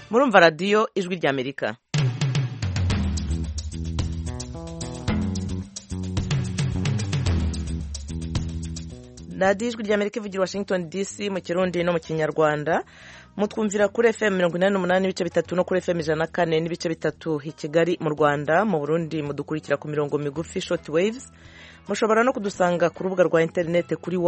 murumva radiyo ijwi ry'Amerika. radiyo ijwi ry'Amerika ivugira Washington DC mu Kirundi no mu Kinyarwanda. Mutwumvira kuri FM 88 n'ibice bitatu no kuri FM 104 n'ibice bitatu i Kigali mu Rwanda. Mu Burundi mudukurikira ku mirongo migufi short waves. Mushobora no kudusanga ku rubuga rwa interinete kuri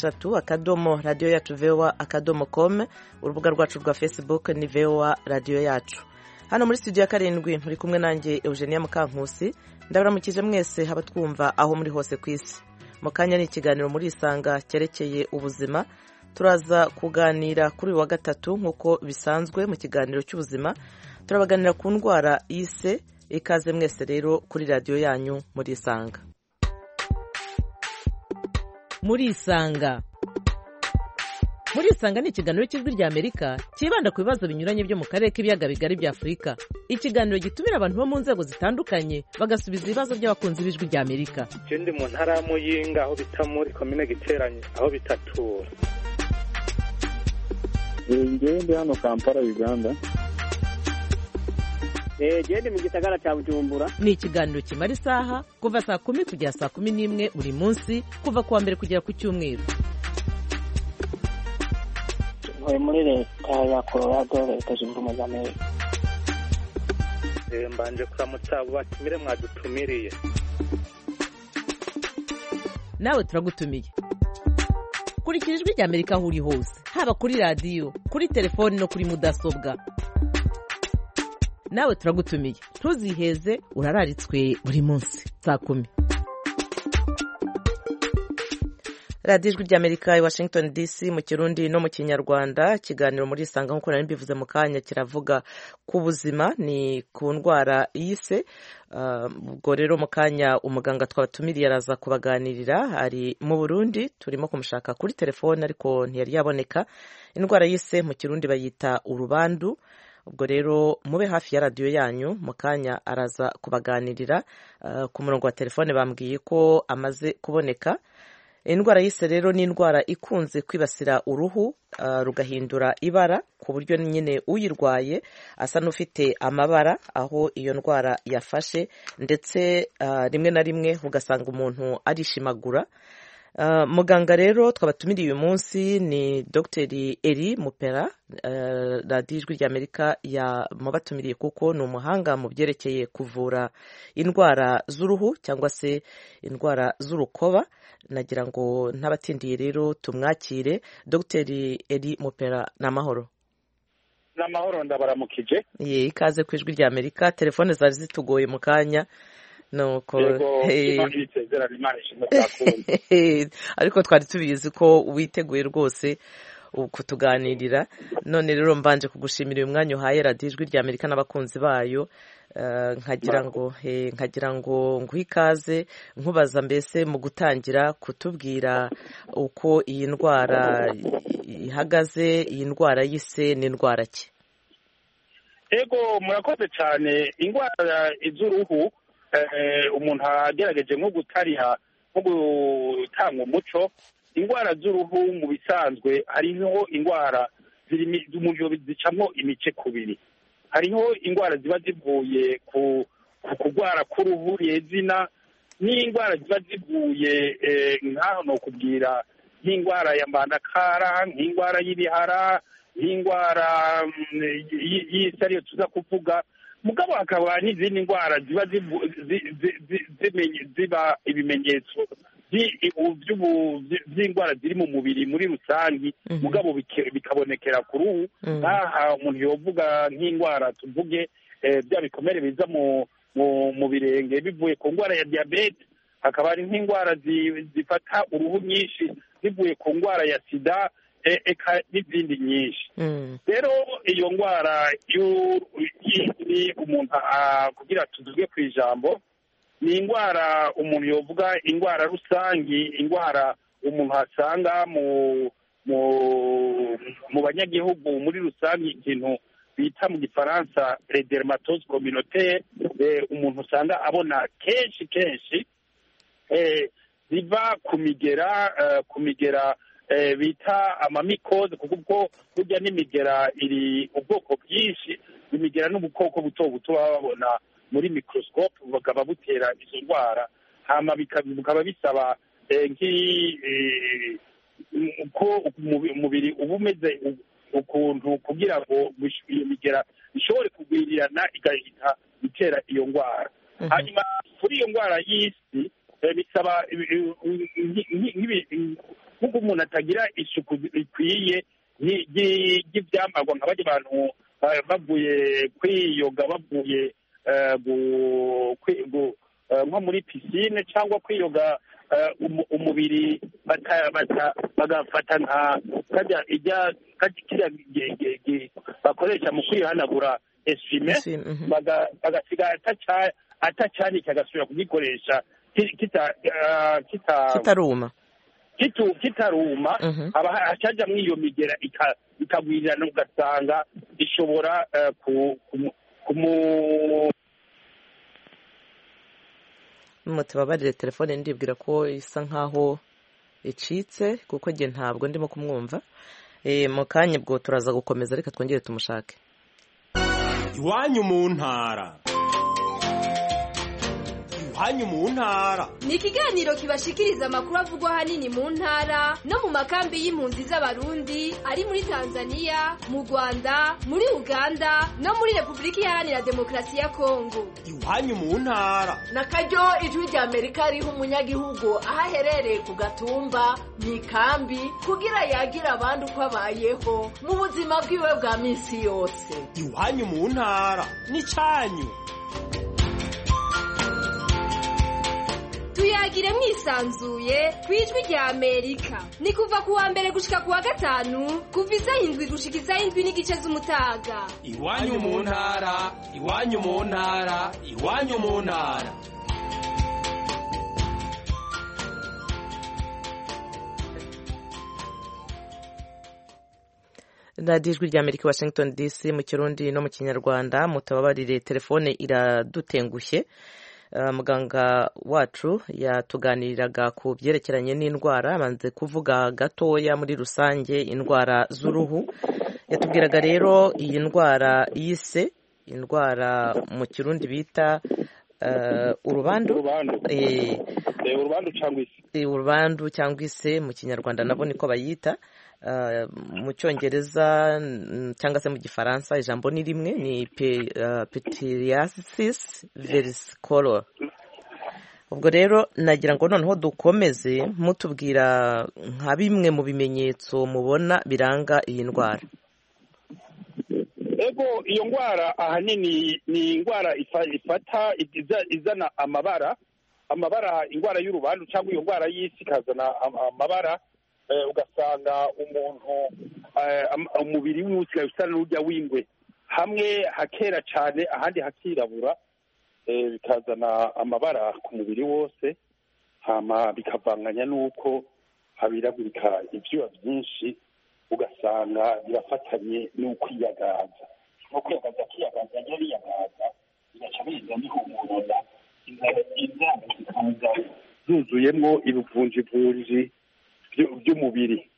wa@radioyacu.com, urubuga rwacu rwa Facebook ni VOA Radio Yacu. Hano muri studio ya 7 muri kumwe nanjye Eugenia Mukankusi. Ndabaramukije mwese habatwumva aho muri hose ku isi. Mu kanya ni ikiganiro muri Isanga cyerekeye ubuzima. Turaza kuganira kuri wa gatatu nk'uko bisanzwe mu kiganiro cy'ubuzima. Turabaganira ku ndwara y'ise. Ikaze mwese rero kuri radio yanyu muri Isanga. Muri Isanga ni ikiganiro cy'ijwi ry'Amerika kibanda ku bibazo binyuranye byo mu karere k'ibiyaga bigari bya Afurika. Ikiganiro gitumira abantu bo mu nzego zitandukanye bagasubiza ibibazo by'abakunzi b'ijwi ry'Amerika. Ndi mu ntara ya Muyinga aho bita muri komine Giteranye aho bitatura. Ndi hano Kampala Uganda. Ndi mu gisagara cya Bujumbura. Ni ikiganiro kimara isaha kuva saa 10 kugera saa 11 buri munsi kuva kuwa mbere kugera ku cyumweru. Muri leta ya Colorado leta zunze ubumwe za Amerika. Mbanje kuramutsa abo batumire mwadutumiriye. Nawe turagutumiye. Kurikira ijwi ry'Amerika aho uri hose, haba kuri radio, kuri telefoni no kuri mudasobwa. Nawe turagutumiye. Ntuziheze, urararitswe buri munsi saa 10. radiyo ijwi ry'Amerika i Washington DC mu Kirundi no mu Kinyarwanda. Ikiganiro muri Isanga nk'uko nari mbivuze mu kanya kiravuga ku buzima, ni ku ndwara y'ise. Ubwo rero mu kanya umuganga twabatumiriye araza kubaganirira. Ari mu Burundi, turimo kumushaka kuri telefone ariko ntiyari yaboneka. Indwara y'ise mu Kirundi bayita urubandu. Ubwo rero mube hafi ya radio yanyu, mu kanya araza kubaganirira. Ku murongo wa telefone bambwiye ko amaze kuboneka. Indwara y'ise rero ni indwara ikunze kwibasira uruhu rugahindura ibara ku buryo nyine uyirwaye asa n'ufite amabara aho iyo ndwara yafashe, ndetse rimwe na rimwe ugasanga umuntu arishimagura. Muganga rero twabatumiriye uyu munsi ni Dr. Eri Mupera. radiyo ijwi ry'Amerika yamubatumiriye kuko ni umuhanga mu byerekeye kuvura indwara z'uruhu cyangwa se indwara z'urukoba. Nagira ngo ntabatindiye rero tumwakire. Dr. Eri Mupera, namahoro. Namahoro, ndabaramukije. Ikaze ku ijwi ry'Amerika. Telefone zari zitugoye mu kanya. Nuko ariko twari tubizi ko witeguye rwose kutuganirira. None rero mbanje kugushimira uyu mwanya uhaye radiyo ijwi ry'Amerika n'abakunzi bayo. nkagira ngo nguhe ikaze nkubaza mbese mu gutangira kutubwira uko iyi ndwara ihagaze. Iyi ndwara y'ise ni indwara ki? Ego murakoze cyane. Indwara z'uruhu umuntu agerageje nko gutariha nko gutanga umuco. Indwara z'uruhu mu bisanzwe hariho indwara zicamo imice kubiri. Hariho indwara ziba zivuye ku kurwara k'uruhu yezina, n'indwara ziba zivuye nk'aho no kubwira nk'indwara ya mbandakara, nk'indwara y'ibihara, nk'indwara y'isi ariyo tuza kuvuga. Mugabo hakaba n'izindi ndwara ziba ziba ibimenyetso by'indwara ziri mu mubiri muri rusange, mugabo bikabonekera ku ruhu. Nk'aha umuntu yovuga nk'indwara tuvuge bya bikomere biza mu birenge bivuye ku ndwara ya diyabete. Hakaba hari nk'indwara zifata uruhu nyinshi zivuye ku ndwara ya sida, eka n'izindi nyinshi. Rero iyo ndwara y'isi umuntu kugira tuvuge ku ijambo, ni indwara umuntu yovuga indwara rusangi, indwara umuntu asanga mu banyagihugu muri rusange, ikintu bita mu gifaransa dermatose communautaire. Umuntu usanga abona kenshi ziva ku migera bita amamikoze, kuko burya n'imigera iri ubwoko bwinshi. imigera n'ubukoko buto buto baba babona muri microscope bakaba butera izo ndwara, hama bikaba bisaba ko umubiri uba umeze ukuntu kugira ngo iyo migera ishobore kugwirirana igahita itera iyo ndwara. Hanyuma kuri iyo ndwara y'isi bisaba nk'uko umuntu atagira isuku rikwiye ry'ibyambarwa nka bajya abantu bavuye kwiyoga bavuye nko muri pisine cyangwa kwiyoga umubiri bagafata nka kiriya bakoresha mu kwihanagura esime bagasiga atacyanika agasubira kugikoresha kitaruma haba hacajamwo iyo migera ikagwirirana ugasanga ishobora mutubabarire telefone ndibwira ko isa nkaho icitse kuko njye ntabwo ndimo kumwumva. Mu kanya bwo turaza gukomeza, reka twongere tumushake. Iwanyu mu ntara. Iwanyu mu ntara ni ikiganiro kibashikiriza amakuru avugwa ahanini mu ntara no mu makambi y'impunzi z'abarundi ari muri Tanzania, mu Rwanda, muri Uganda no muri Repubulika Iharanira Demokarasi ya Kongo. Iwanyu mu ntara nakaryo ijwi rya Amerika riha umunyagihugu aho aherereye ku gatumba mu ikambi kugira yagira abandi uko abayeho mu buzima bwiwe bwa minsi yose. Iwanyu mu ntara ni cyanyu. Tuyagire mwisanzuye kwijwi rya Amerika. Ni kuva kuwa mbere gushika kuwa gatanu kuva 7 gushika 7 n'igice z'umutaga. Iwanyu mu ntara, iwanyu mu ntara, iwanyu mu ntara. radiyo ijwi rya Amerika Washington DC mu Kirundi no mu Kinyarwanda. Mutababarire telefone iradutengushye. Muganga wacu yatuganiriraga ku byerekeranye n'indwara, abanze kuvuga gatoya muri rusange indwara z'uruhu. Yatubwiraga rero iyi ndwara y'ise, indwara mu Kirundi bita urubandu cyangwa ise, mu Kinyarwanda nabo niko bayita. Mu Cyongereza cyangwa se mu Gifaransa ijambo ni rimwe, ni pityriasis versicolor. Ubwo rero nagira ngo noneho dukomeze mutubwira nka bimwe mu bimenyetso mubona biranga iyi ndwara. Ego iyo ndwara ahanini ni indwara ifata izana amabara, indwara y'urubandu cyangwa iyo ndwara y'isi ikazana amabara. Ugasanga umuntu umubiri wose usa n'urujya w'ingwe, hamwe hakera cyane ahandi hakirabura, bikazana amabara ku mubiri wose, hama bikavanganya n'uko habiragurika ibyuya byinshi, ugasanga birafatanye n'ukwiyagaza. no kwiyagaza akiyagaza yariyagaza bigaca biza bihumurana inzara zikaza zuzuyemo ibivunjivunji by'umubiri.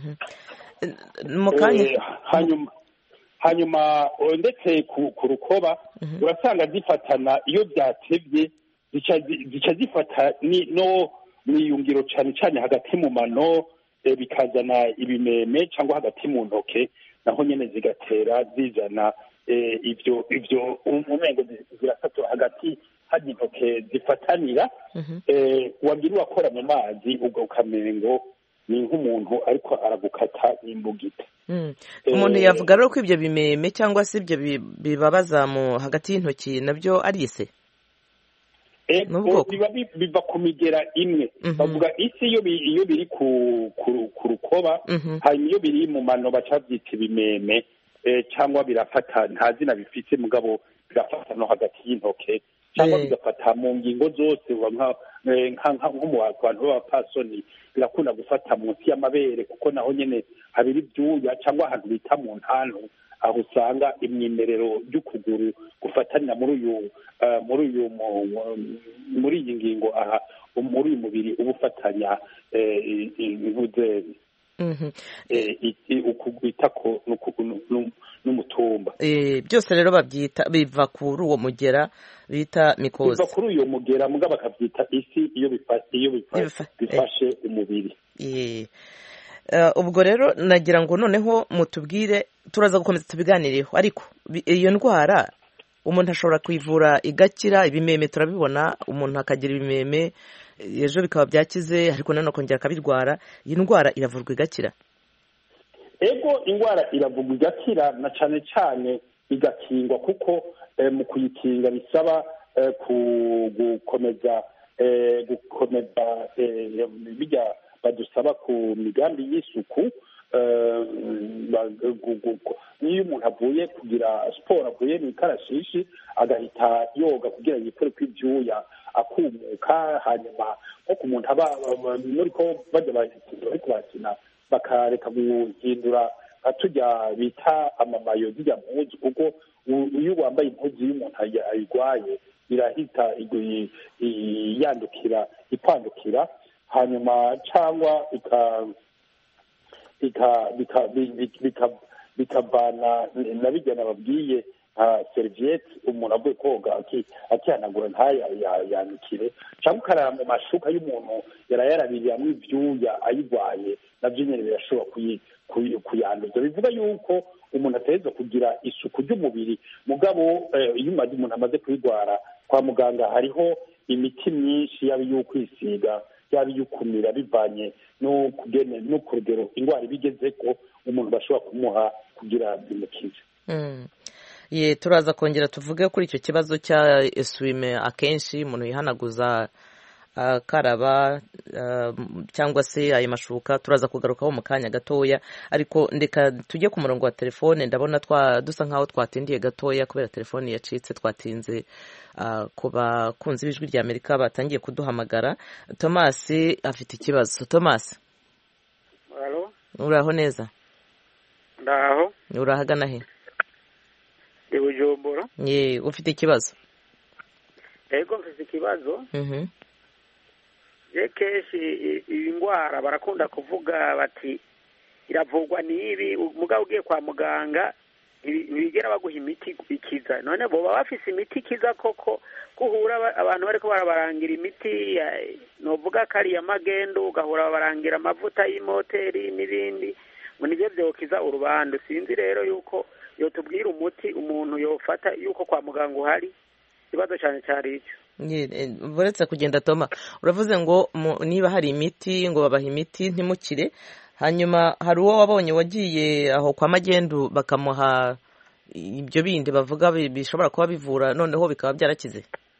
Hanyuma ndetse ku rukoba urasanga zifatana iyo byatebye zica zifata no mwiyungiro cyane cyane hagati mu mano, bikazana ibimeme cyangwa hagati mu ntoke, naho nyine zigatera zizana ibyo umengo zirasatura hagati hari intoke zifatanira, wagira urakora mu mazi ukamengo ni nk'umuntu ariko aragukata imbugita. Umuntu yavuga rero ko ibyo bimeme cyangwa se ibyo bibabaza mu hagati y'intoki nabyo ari ise? Biva ku migera imwe. Bavuga isi iyo biri ku rukoba, hanyuma iyo biri mu mano baca byita ibimeme, cyangwa birafata nta zina bifite mugabo birafata no hagati y'intoke, cyangwa bigafata mu ngingo zose, nko mu bantu b'abapasoni birakunda gufata munsi y'amabere kuko naho nyine habiri ibyuya, cyangwa ahantu bita mu ntantu, aho usanga imyimerero y'ukuguru gufatanya muri iyi ngingo aha muri uyu mubiri uba ufatanya intuzeri ukubita ko n'umutumba. byose rero babyita biva kuri uwo mugera bita mikoze, biva kuri uyo mugera muga bakabyita isi iyo bifashe umubiri. Ubwo rero nagira ngo noneho mutubwire, turaza gukomeza tubiganireho, ariko iyo ndwara umuntu ashobora kuyivura igakira. Ibimeme turabibona, umuntu akagira ibimeme ejo bikaba byakize ariko nanone akongera akabirwara. Iyi ndwara iravurwa igakira? Ego, indwara iravurwa igakira, na cyane cyane igakingwa, kuko mu kuyikinga bisaba gukomeza bijya badusaba ku migambi y'isuku. Niyo umuntu avuye kugira siporo, avuye mu ikarashishi agahita yoga kugira yikore kw'ibyuya akumuka, hanyuma nko ku muntu aba muri ko bajya bariko bakina bakareka guhindura nka tujya bita amamayo zijya mpuzu, kuko iyo wambaye impuzu y'umuntu ayirwaye irahita yandukira ikwandukira, hanyuma cyangwa bikavana na bijya nababwiye nka seriviyete umuntu avuye koga akihanagura ntayandukire, cyangwa ukarara mu mashuka y'umuntu yarayarabiriyemo ibyuya ayirwaye, nabyo nyine birashobora kuyanduza. Bivuga yuko umuntu ategerezwa kugira isuku ry'umubiri, mugabo iyo umuntu amaze kuyirwara kwa muganga hariho imiti myinshi, yaba iyo kwisiga yaba iyo kumira, bivanye no ku rugero indwara ibigeze ko umuntu bashobora kumuha kugira bimukize. Turaza kongera tuvuge kuri icyo kibazo cya eswime. Akenshi umuntu yihanaguza akaraba cyangwa se ayo mashuka, turaza kugarukaho mu kanya gatoya, ariko ndeka tujye ku murongo wa telefone. Ndabona dusa nkaho twatindiye gatoya kubera telefone yacitse, twatinze ku bakunzi b'ijwi rya Amerika batangiye kuduhamagara. Thomas afite ikibazo. Thomas, uraho neza? Ndaho. Urahagana he? Ndi Bujumbura. Ufite ikibazo? Ego, mfite ikibazo. Kenshi iyi ndwara barakunda kuvuga bati iravurwa n'ibi, mugabo ugiye kwa muganga ntibigera baguha imiti ikiza. None bo baba bafise imiti ikiza koko? Guhura abantu bariko barabarangira imiti novuga ko ari iya magendo, ugahura babarangira amavuta y'imoteri n'ibindi, ngo nivyo vyokiza urubandu. Sinzi rero yuko yotubwira umuti umuntu yofata yuko kwa muganga uhari. Ikibazo cyane cyari icyo. Buretse kugenda Toma, uravuze ngo niba hari imiti ngo babaha imiti ntimukire, hanyuma hari uwo wabonye wagiye aho kwa magendu bakamuha ibyo bindi bavuga bishobora kuba bivura, noneho bikaba byarakize?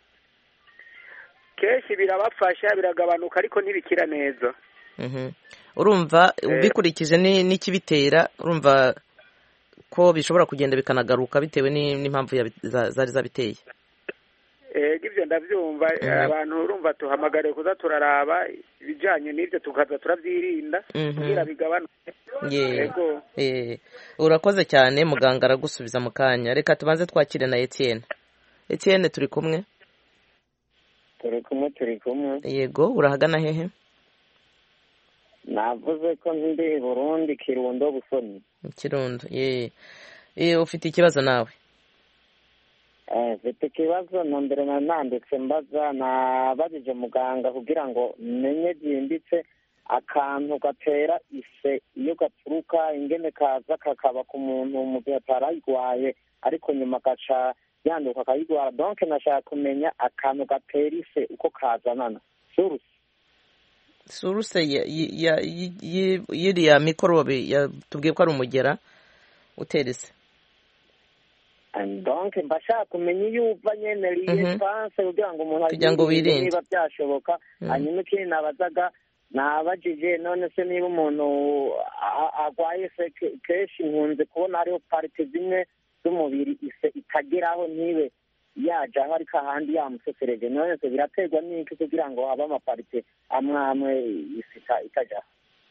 Kenshi birabafasha, biragabanuka, ariko ntibikira neza. Urumva ubikurikije n'ikibitera, urumva ko bishobora kugenda bikanagaruka bitewe n'impamvu zari zabiteye. Ibyo ndabyumva. Abantu urumva tuhamagare kuza turaraba ibijyanye n'ibyo, tukaza turabyirinda kugira bigabanuke. Yego, urakoze cyane. Muganga aragusubiza mu kanya. Reka tubanze twakire na Etienne. Etienne, turi kumwe? turi kumwe. Yego, urahagana hehe? Navuze ko ndi Burundi, Kirundo, Busoni. Kirundo. Ufite ikibazo nawe? Mfite ikibazo mbere nanditse mbaza, nabajije muganga kugira ngo menye byimbitse akantu gatera ise iyo gaturuka ingene kaza kakaba ku muntu mu gihe atarayirwaye, ariko nyuma gaca yanduka akayirwara. Donc nashaka kumenya akantu gatera ise uko kazanana. Suruse yiriya mikorobe tubwiye ko ari umugera utera ise. Donc mbashaka kumenya iyo uva nyene liyesanse kugira ngo umuntu kugira ngo wirinde niba byashoboka. Hanyuma ikindi nabazaga, nabajije none se niba umuntu agwaye se, kenshi nkunze kubona hariho parite zimwe z'umubiri ise itageraho ntibe yajaho, ariko ahandi yamusesereje. none se biraterwa n'iki kugira ngo habe amaparite amwe ise itajaho?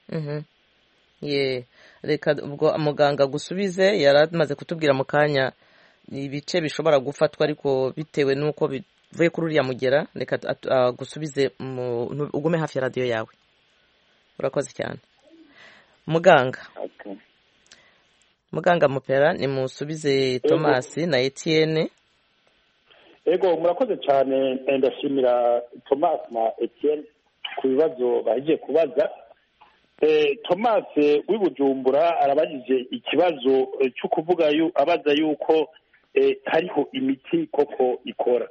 Reka ubwo muganga gusubize. Yari amaze kutubwira mu kanya ibice bishobora gufatwa, ariko bitewe n'uko bivuye kuri uriya mugera. Reka gusubize, ugume hafi ya radiyo yawe. Urakoze cyane muganga. muganga Mupera nimusubize Thomas na Etienne. Ego murakoze cyane, ndashimira Thomas na Etienne ku bibazo bagiye kubaza. Thomas w'ibujumbura arabajije ikibazo cyo kuvuga abaza yuko hariho imiti koko ikora.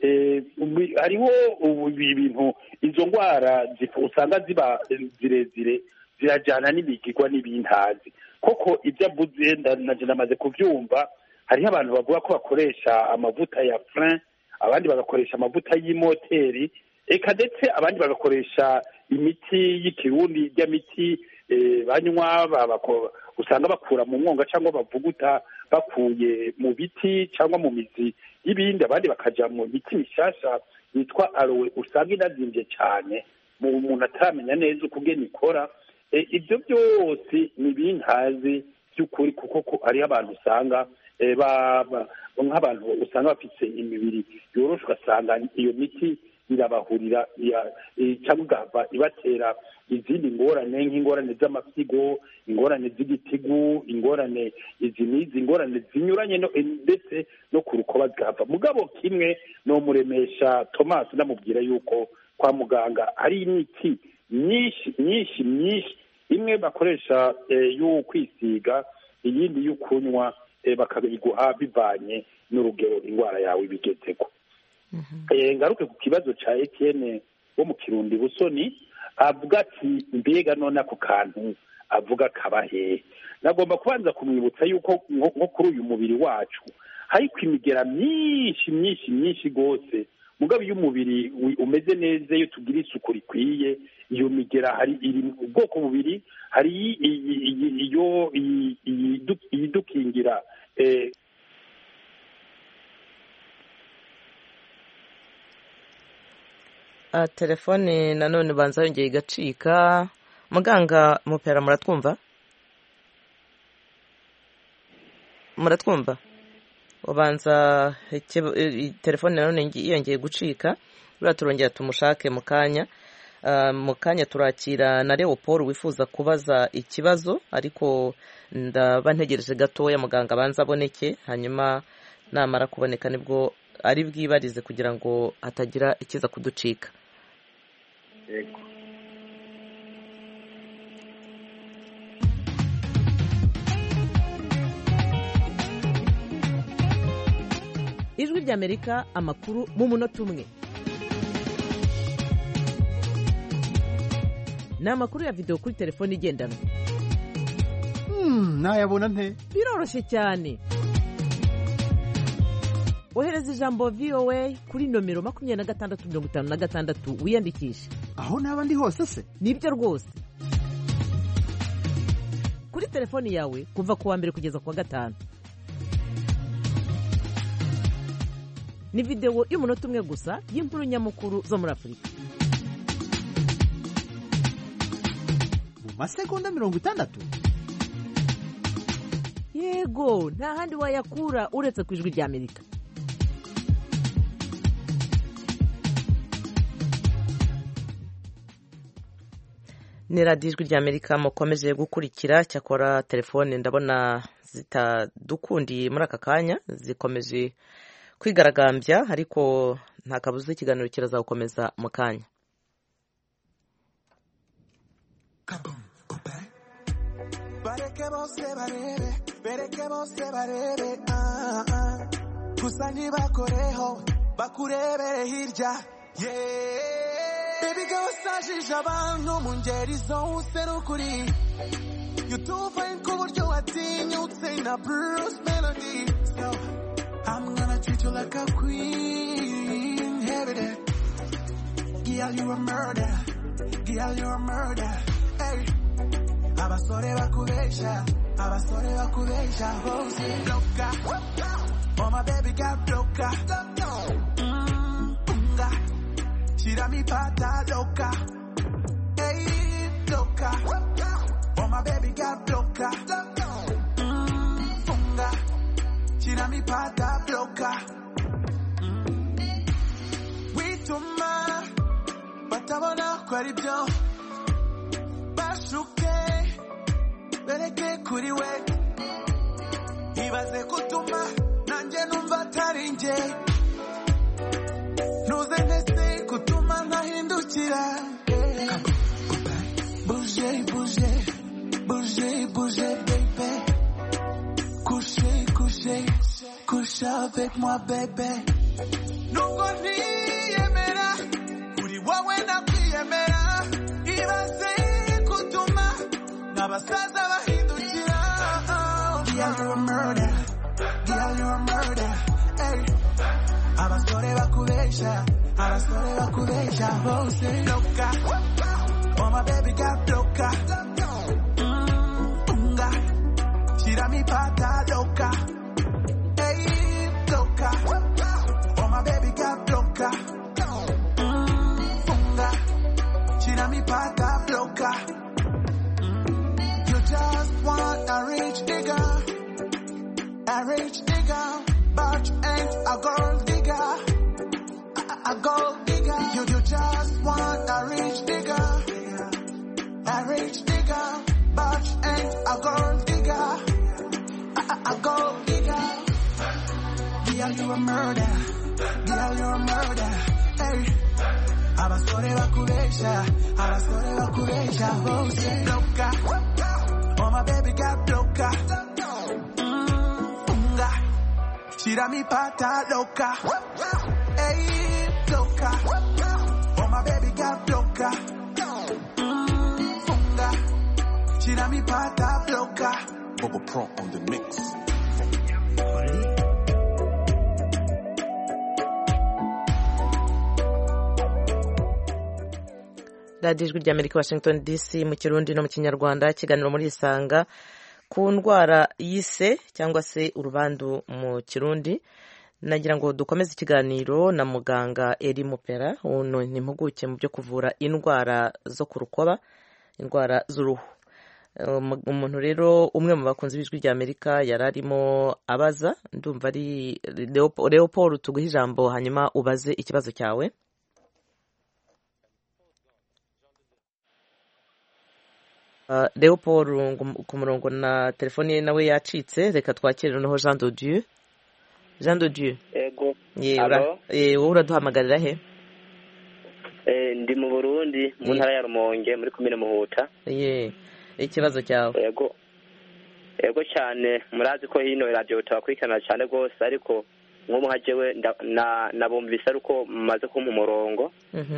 Hariho ibintu izo ndwara usanga ziba zirezire zirajyana n'ibigirwa n'ibintazi koko ibyo avuze namaze kubyumva. Hariho abantu bavuga ko bakoresha amavuta ya frein, abandi bagakoresha amavuta y'imoteri, eka ndetse abandi bagakoresha imiti y'ikirundi y'imiti banywa usanga bakura mu mwonga cyangwa bavuguta bakuye mu biti cyangwa mu mizi y'ibindi, abandi bakaja mu miti mishasha yitwa aloe usanga inazimbye cyane mu muntu ataramenya neza uko ugena ikora. Ibyo byose ni ibintazi by'ukuri kuko hariho abantu usanga nk'abantu usanga bafite imibiri yoroshe ugasanga iyo miti irabahurira cyangwa igahava ibatera izindi ngorane nk'ingorane z'amasigo, ingorane z'igitigu, ingorane izi n'izi ngorane zinyuranye ndetse no ku rukoba zigahava. Mugabo kimwe no muremesha Thomas namubwira yuko kwa muganga hari imiti myinshi imwe bakoresha yo kwisiga, iyindi yo kunywa bakabiguha bivanye n'urugero indwara yawe ibigezeko. Ngaruke ku kibazo ca Etienne wo mu Kirundi Busoni avuga ati mbega none ako kantu avuga kabahe. Nagomba kubanza kumwibutsa yuko nko kuri uyu mubiri wacu hariko imigera myinshi gose, mugabo iyo umubiri umeze neza, iyo tugira isuku rikwiye, iyo migera hari iri ubwoko bubiri, hari iyo iyidukingira telefone nanone banza yongeye igacika. Muganga Mupera muratwumva? Ubanza telefone nanone yongeye gucika, buriya turongera tumushake mu kanya turakira na Leopold wifuza kubaza ikibazo, ariko ndaba ntegereje gatoya muganga abanza aboneke, hanyuma namara kuboneka nibwo ari bwibarize kugira ngo hatagira ikiza kuducika. Yego. Ijwi ry'Amerika, amakuru mu munota umwe. Ni amakuru ya video kuri telefone igendanwa. Nayabona nte? Biroroshye cyane. Ohereza ijambo VOA kuri nomero 2656 wiyandikishe. Aho naba ndi hose se? Nibyo rwose. Kuri telefone yawe kuva kuwa mbere kugeza kuwa gatanu. Ni video y'umunota umwe gusa y'inkuru nyamukuru zo muri Afurika. Mu masegonda 60? Yego, nta handi wayakura uretse ku Ijwi ry'Amerika. Ni radiyo Ijwi ry'Amerika mukomeje gukurikira, cyakora telefone ndabona zitadukundiye muri aka kanya, zikomeje kwigaragambya, ariko nta kabuza ikiganiro kirazakomeza mu kanya. bereke bose barebe gusa ntibakoreho bakurebere hirya baby girl wasajije abantu mu ngeri zose n'ukuri yutuvaye ku buryo watinyutse na Bruce Melody. So I'm gonna treat you like a queen every day. Girl, you a murder. Girl, you a murder. Hey, abasore bakubesha Rose loca. Oh my baby got loca. Tira mi pata loca. Hey, loca. Oh my baby got loca. Tira mi pata loca. Wituma batabona ko ari byo bashuke bereke kuri we ibaze kutuma nanjye numva atari njye ntuze ndetse kutuma ntahindukira bouger bouger bouger bouger bébé coucher coucher couche avec moi bébé nubwo ntiyemera uri wowe nakwiyemera ibaze kutuma n'abasaza bahindukira girl you're a murder girl you're a murder hey abasore bakubesha bose loca oh my baby got loca unga tira mi pata loca hey loca oh my baby got loca unga tira mi pata loca you just want a rich nigga but ain't a gold digger a gold digger you just want a rich nigga but ain't a gold digger a gold digger girl you a murder hey abasore bakubesha bose loca oh my baby got loca tira mi pata loca hey loca oh my baby got loca funga tira mi pata loca Bubba Pro on the mix radiyo ijwi ry'Amerika Washington DC mu kirundi no mu kinyarwanda ikiganiro muri isanga ku ndwara y'ise cyangwa se urubandu mu kirundi nagira ngo dukomeze ikiganiro na muganga Eri Mupera uno ni impuguke mu byo kuvura indwara zo ku rukoba indwara z'uruhu umuntu rero umwe mu bakunzi b'ijwi ry'Amerika yari arimo abaza ndumva ari Leopold tuguha ijambo hanyuma ubaze ikibazo cyawe Leopold ku murongo na telefone ye nawe yacitse reka twakire noneho Jean de Dieu yego wowe uraduhamagarira he ndi mu Burundi mu ntara ya Rumonge muri komine Muhuta ikibazo cyawe yego cyane murazi ko hino radio tabakurikirana cyane rwose ariko nko jewe nabumvise ariko maze kumpa umurongo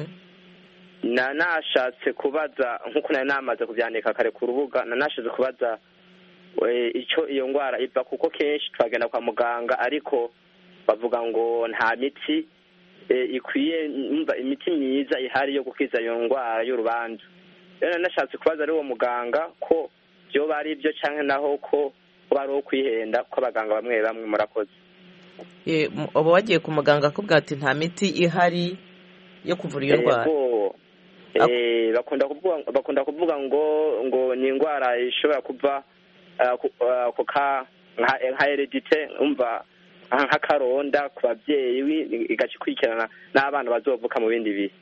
nashatse kubaza nkuko nari namaze kubyandika kare ku rubuga nashatse kubaza icyo iyo ndwara iva kuko kenshi twagenda kwa muganga ariko bavuga ngo nta miti ikwiye imiti myiza ihari yo gukiza iyo ndwara y'urubanza rero nashatse kubaza ari uwo muganga ko byo bari ibyo cyangwa naho ko bari uwo kwihenda ko abaganga bamwe bamwe murakoze uba wagiye ku muganga akubwira ati nta miti ihari yo kuvura iyo ndwara bakunda kuvuga ngo ni indwara ishobora kuva nka heredite umva nk'akaronda ku babyeyi igakurikirana n'abana bazovuka mu bindi bihe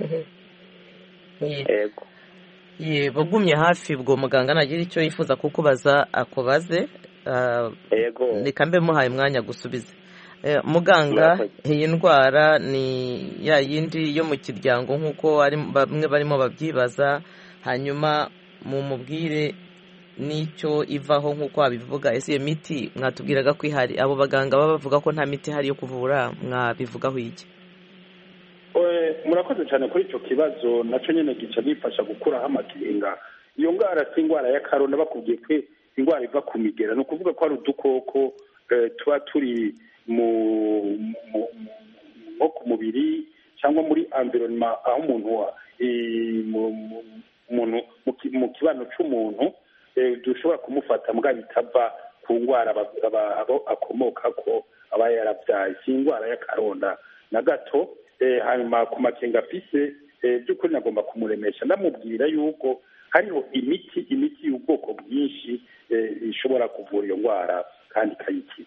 bagumye hafi ubwo muganga nagira icyo yifuza kukubaza akubaze reka mbe muhaye umwanya gusubize muganga iyi ndwara ni ya yindi yo mu kiryango nk'uko bamwe barimo babyibaza hanyuma mumubwire n'icyo ivaho nk'uko wabivuga ese iyo miti mwatubwiraga ko ihari abo baganga baba bavuga ko nta miti ihari yo kuvura mwabivugaho iki murakoze cyane kuri icyo kibazo nacyo nyine gica gifasha gukuraho amakenga iyo ndwara si indwara ya karona bakubwiye ko indwara iva ku migera ni ukuvuga ko hari udukoko tuba turi nko ku mubiri cyangwa muri environment aho umuntu mu kibano cy'umuntu dushobora kumufata mbwa bitava ku ndwara akomoka ko aba yarabyaye si indwara y'akaronda na gato hanyuma ku makenga afise by'ukuri nagomba kumuremesha ndamubwira yuko hariho imiti y'ubwoko bwinshi ishobora kuvura iyo ndwara kandi ikayikiza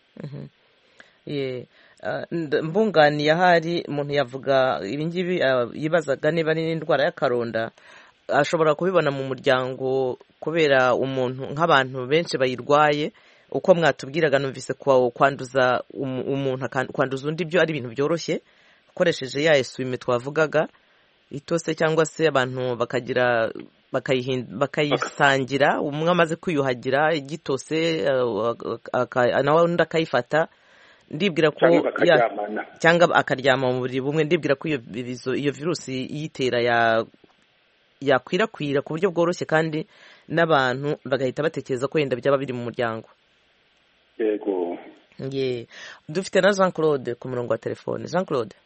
mbunganiye ahari umuntu yavuga ibingibi yibazaga niba ari n'indwara y'akaronda ashobora kubibona mu muryango kubera umuntu nk'abantu benshi bayirwaye uko mwatubwiraga numvise kwanduza umuntu kwanduza undi byo ari ibintu byoroshye ukoresheje ya esuwime twavugaga itose cyangwa se abantu bakagira bakayisangira umwe amaze kwiyuhagira igitose nawe undi akayifata ndibwira ko cyangwa akaryama mu buriri bumwe ndibwira ko iyo virusi iyitera yakwirakwira ku buryo bworoshye kandi n'abantu bagahita batekereza ko wenda byaba biri mu muryango. Yego. Dufite na Jean Claude ku murongo wa telefone. Jean Claude.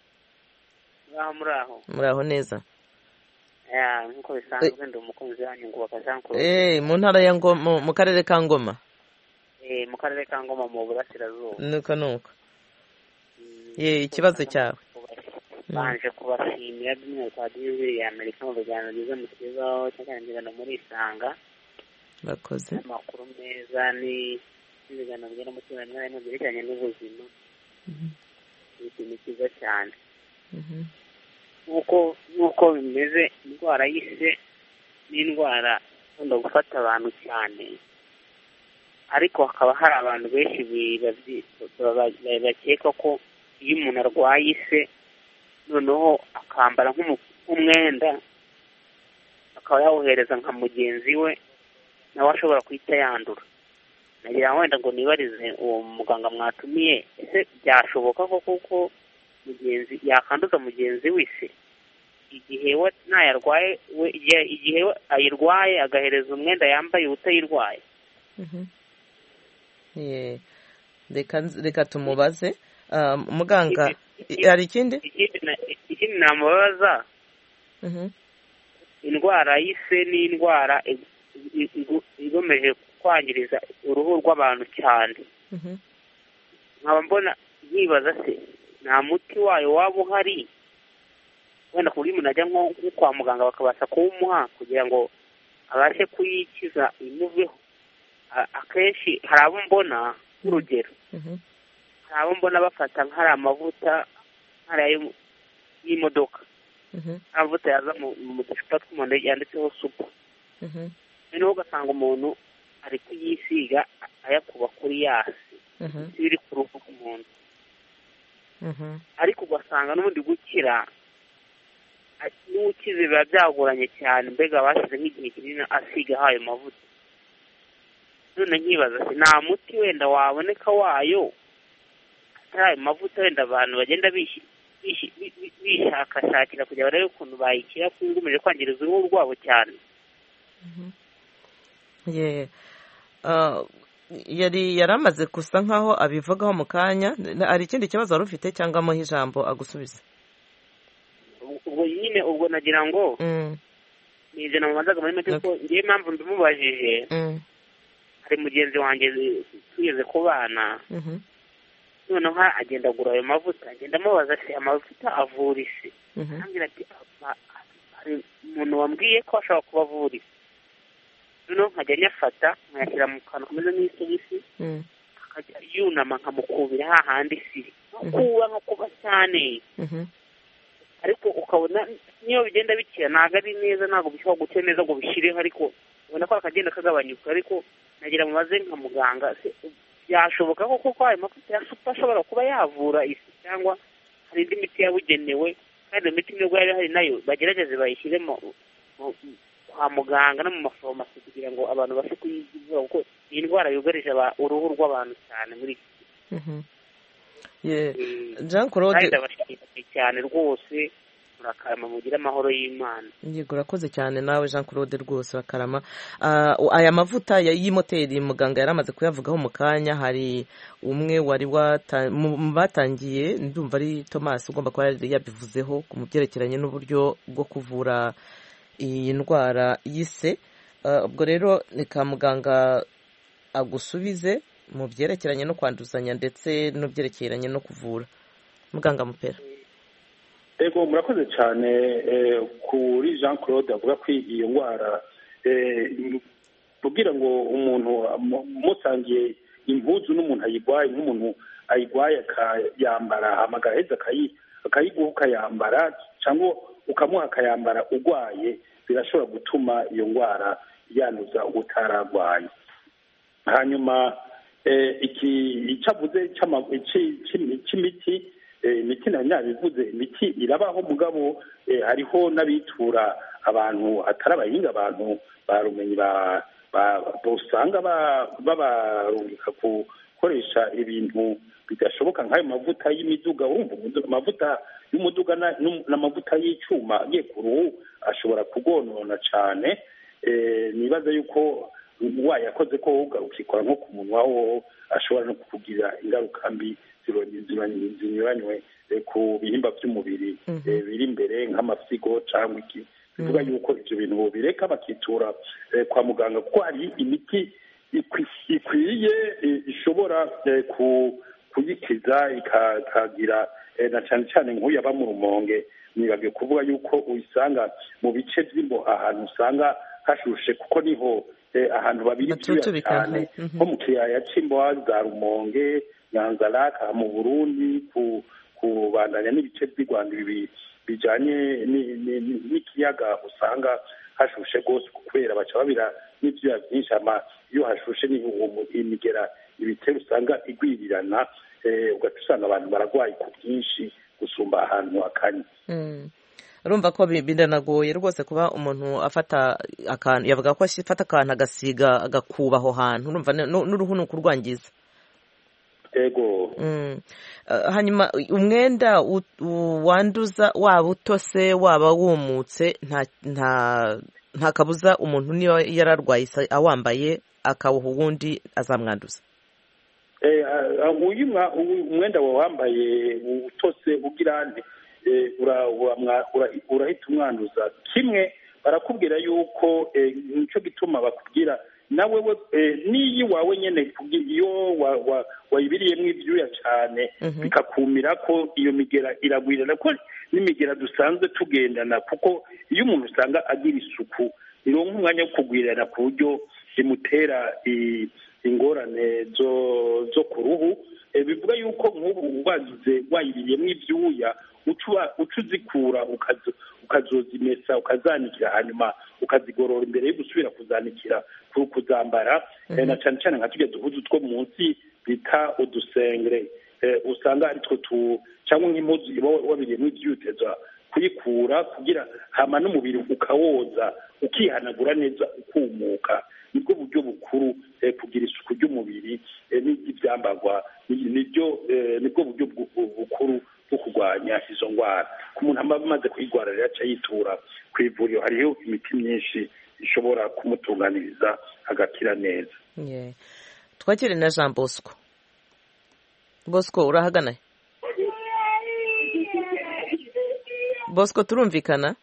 Muraho neza. Nkuko bisanzwe ndi umukunzi wanyu Ngubaka Jean Claude. Mu ntara ya Ngoma mu karere ka Ngoma. Mu karere ka Ngoma mu burasirazuba. Nuko. Ikibazo cyawe. Banje kubashimira by'umwihariko ya Amerika mu biganiro byiza mu kibazo cy'akandikano muri Isanga. Bakoze. Amakuru meza n'ibiganiro bigera mu cyumweru byerekeranye n'ubuzima. Ni cyiza cyane. Nuko bimeze indwara y'ise n'indwara ikunda gufata abantu cyane, ariko hakaba hari abantu benshi bakeka ko iyo umuntu arwaye ise noneho akambara nk'umwenda akaba yawuhereza nka mugenzi we nawe ashobora kuhita yandura. nagira wenda ngo nibarize uwo muganga mwatumiye, ese byashoboka ko kuko mugenzi yakanduza mugenzi wese igihe we ntayarwaye igihe we ayirwaye agahereza umwenda yambaye utayirwaye? Reka tumubaze muganga. Hari ikindi namubaza, indwara y'ise ni indwara igomeje kwangiriza uruhu rw'abantu cyane. nkaba mbona nkibaza se nta muti wayo waba uhari wenda ku buryo umuntu ajya nko kwa muganga bakabasha kuwumuha kugira ngo abashe kuyikiza imuveho? Akenshi hari abo mbona nk'urugero, hari abo mbona bafata nk'ari amavuta nk'ariya y'imodoka, amavuta yaza mu ducupa tw'umuhondo yanditseho supa, noneho ugasanga umuntu ari kuyisiga ayakuba kuri yasi biri ku ruhu rw'umuntu, ariko ugasanga n'ubundi gukira n'ukize biba byagoranye cyane, mbega bashyize nk'igihe kinini asiga ayo mavuta. none nkibaza se nta muti wenda waboneka wayo atari ayo mavuta wenda abantu bagenda bishakashakira kugira barebe ukuntu bayikira kuko igomeje kwangiriza uruhu rwabo cyane? yari amaze gusa nkaho abivugaho mu kanya. Hari ikindi kibazo wari ufite cyangwa amuha ijambo agusubiza? ubwo nagira ngo nibyo namubazaga muri make ko ngiye impamvu ndimubajije, hari mugenzi wanjye tugeze kubana, noneho agenda agura ayo mavuta, agenda amubaza se amavuta avura isi? arambwira ati hari umuntu wambwiye ko ashobora kuba avura isi. noneho nkajya nyafata nkayashyira mu kantu kameze nk'isogisi, akajya yunama nkamukubira hahandi isi nko kuba cyane, ariko ukabona niyo bigenda bikira ntabwo ari neza, ntabwo bishobora guca neza ngo bishireho, ariko ubona ko akagenda kagabanyuka. ariko nagira mubaze nka muganga, byashoboka ko kuko ayo mavuta ya supa ashobora kuba yavura isi, cyangwa hari indi miti yabugenewe? kandi iyo miti nubwo yari hari nayo bagerageze bayishyire kwa muganga no mu mafarumasi kugira ngo abantu babashe kuyivura, kuko iyi ndwara yugarije uruhu rw'abantu cyane muri iki gihe. Jean Claude, ndabashimiye cyane rwose, murakarama mugire amahoro y'Imana. Yego, urakoze cyane nawe Jean Claude rwose bakarama. Aya mavuta y'imoteri muganga yari amaze kuyavugaho mu kanya. Hari umwe wari batangiye, ndumva ari Thomas ugomba kuba yabivuzeho mu byerekeranye n'uburyo bwo kuvura iyi ndwara y'ise. Ubwo rero reka muganga agusubize mu byerekeranye no kwanduzanya ndetse no byerekeranye no kuvura. Muganga Mupera. Ego, murakoze cyane kuri Jean Claude avuga ko iyo ndwara kugira ngo umuntu musangiye impuzu n'umuntu ayigwaye, nk'umuntu ayigwaye akayambara amagaheza akayiguha ukayambara, cyangwa ukamuha akayambara urwaye, birashobora gutuma iyo ndwara yanduza utararwaye. hanyuma icyo avuze cy'imiti imiti na nyabivuze imiti irabaho mugabo hariho n'abitura abantu atari abahinga abantu barumenyi usanga babarungika gukoresha ibintu bidashoboka nk'ayo mavuta y'imiduga urumva amavuta y'umuduga n'amavuta y'icyuma agiye ku ruhu ashobora kugonona cyane nibaza yuko wayakoze ko ukikora nko ku munwa wo ashobora no kukugira ingaruka mbi zinyuranywe ku bihimba by'umubiri biri imbere nk'amasigo cyangwa iki bivuga yuko ibyo bintu bireka bakitura kwa muganga kuko hari imiti ikwiye ishobora kuyikiza ikagira na cyane cyane nk'uyu aba mu Rumonge nibage kuvuga yuko uyisanga mu bice by'imbo ahantu usanga hashushe kuko niho ahantu babiri byuya cyane nko mu kiyaya cy'imbo za Rumonge Nyanzarake mu Burundi kubandanya n'ibice by'i Rwanda bijanye n'ikiyaga usanga hashushe rwose kubera baca babira n'ibyuya byinshi iyo hashushe ni imigera ibitero usanga igwirirana ugaca usanga abantu baragwaye ku bwinshi gusumba ahantu hakanye urumva ko biranagoye rwose kuba umuntu afata akantu yavuga ko afata akantu agasiga agakuba aho hantu urumva n'uruhu ni ukurwangiza ego hanyuma umwenda wanduza waba utose waba wumutse nta kabuza umuntu niba yararwaye awambaye akawuha uwundi azamwanduza umwenda wawe wambaye utose ugira urahita umwanduza kimwe barakubwira yuko nicyo gituma bakubwira nawe n'iyi wawe nyine iyo wayibiriyemo ibyuya cyane bikakumira ko iyo migera iragwirana ko n'imigera dusanzwe tugendana kuko iyo umuntu usanga agira isuku nironka umwanya wo kugwirana ku buryo bimutera ingorane zo ku ruhu bivuga yuko nk'ubu wayibiriyemo ibyuya uca uzikura ukazozimesa ukazanikira hanyuma ukazigorora imbere yo gusubira kuzanikira kuzambara na cyane cyane nka tujya duhuzu two munsi bita udusengere usanga ari two cyangwa nk'impuzu wabiriyemo ibyuya uteza kuyikura kugira hama n'umubiri ukawoza ukihanagura neza ukumuka nibwo buryo bukuru kugira isuku ry'umubiri n'ibyambagwa nibwo buryo bukuru bwo kurwanya izo ndwara ku muntu aba amaze kuyirwara rero aca yitura ku ivuriro hariho imiti myinshi ishobora kumutunganiriza agakira neza twakire na Jean Bosco urahagana Bosco turumvikana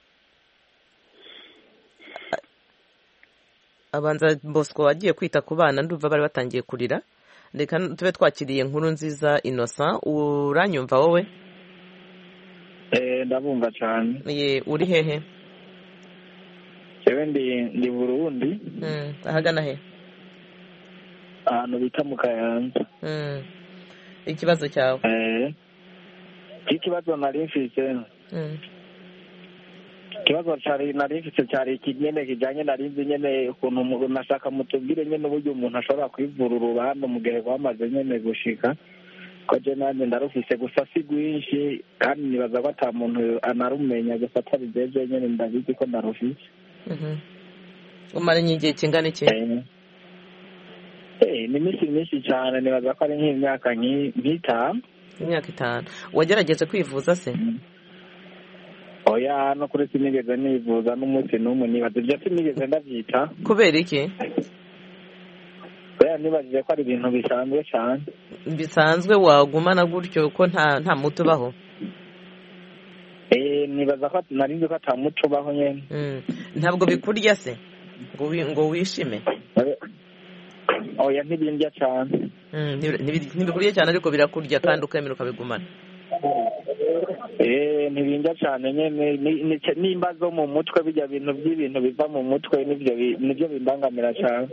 abanza Bosco wagiye kwita ku bana ndumva bari batangiye kurira reka tube twakiriye nkuru nziza Innocent uranyumva wowe ndabumva cyane uri hehe yewe ndi Burundi ahagana he ahantu bita mu Kayanza ikibazo cyawe ikibazo nari mfise ikibazo nari mfise cyari nyene kijanye nari nzi nyene ukuntu umuntu nashaka mutubwire nyene uburyo umuntu ashobora kwivura urubanza mu gihe rwamaze nyene gushika ko je nanjye ndarufise gusa si rwinshi kandi nibaza ko ata muntu anarumenya gusa atari jeje nyene ndabizi ko ndarufise umaranye igihe kingana iki ni iminsi myinshi cyane nibaza ko ari nk'imyaka nk'itanu imyaka 5 wagerageje kwivuza se oya no kuri sinigeze nivuza n'umunsi n'umwe nibaza ibyo sinigeze ndabyita kubera iki oya nibajije ko ari ibintu bisanzwe cyane bisanzwe wagumana gutyo ko nta muti ubaho nibaza ko nari nzi ko ata muti ubaho nyine ntabwo bikurya se ngo wishime oya ntibindya cyane ntibikurya cyane ariko birakurya kandi ukemera ukabigumana ntibindya cyane nyine nimba zo mu mutwe bijya bintu by'ibintu biva mu mutwe nibyo bimbangamira cyane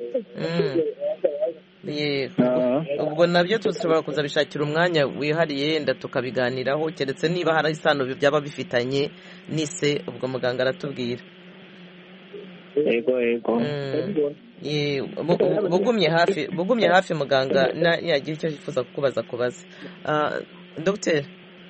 ubwo nabyo dushobora kuzabishakira umwanya wihariye yenda tukabiganiraho keretse niba hari isano byaba bifitanye n'ise ubwo muganga aratubwira yego bugumye hafi muganga yagira icyo yifuza kukubaza dogiteri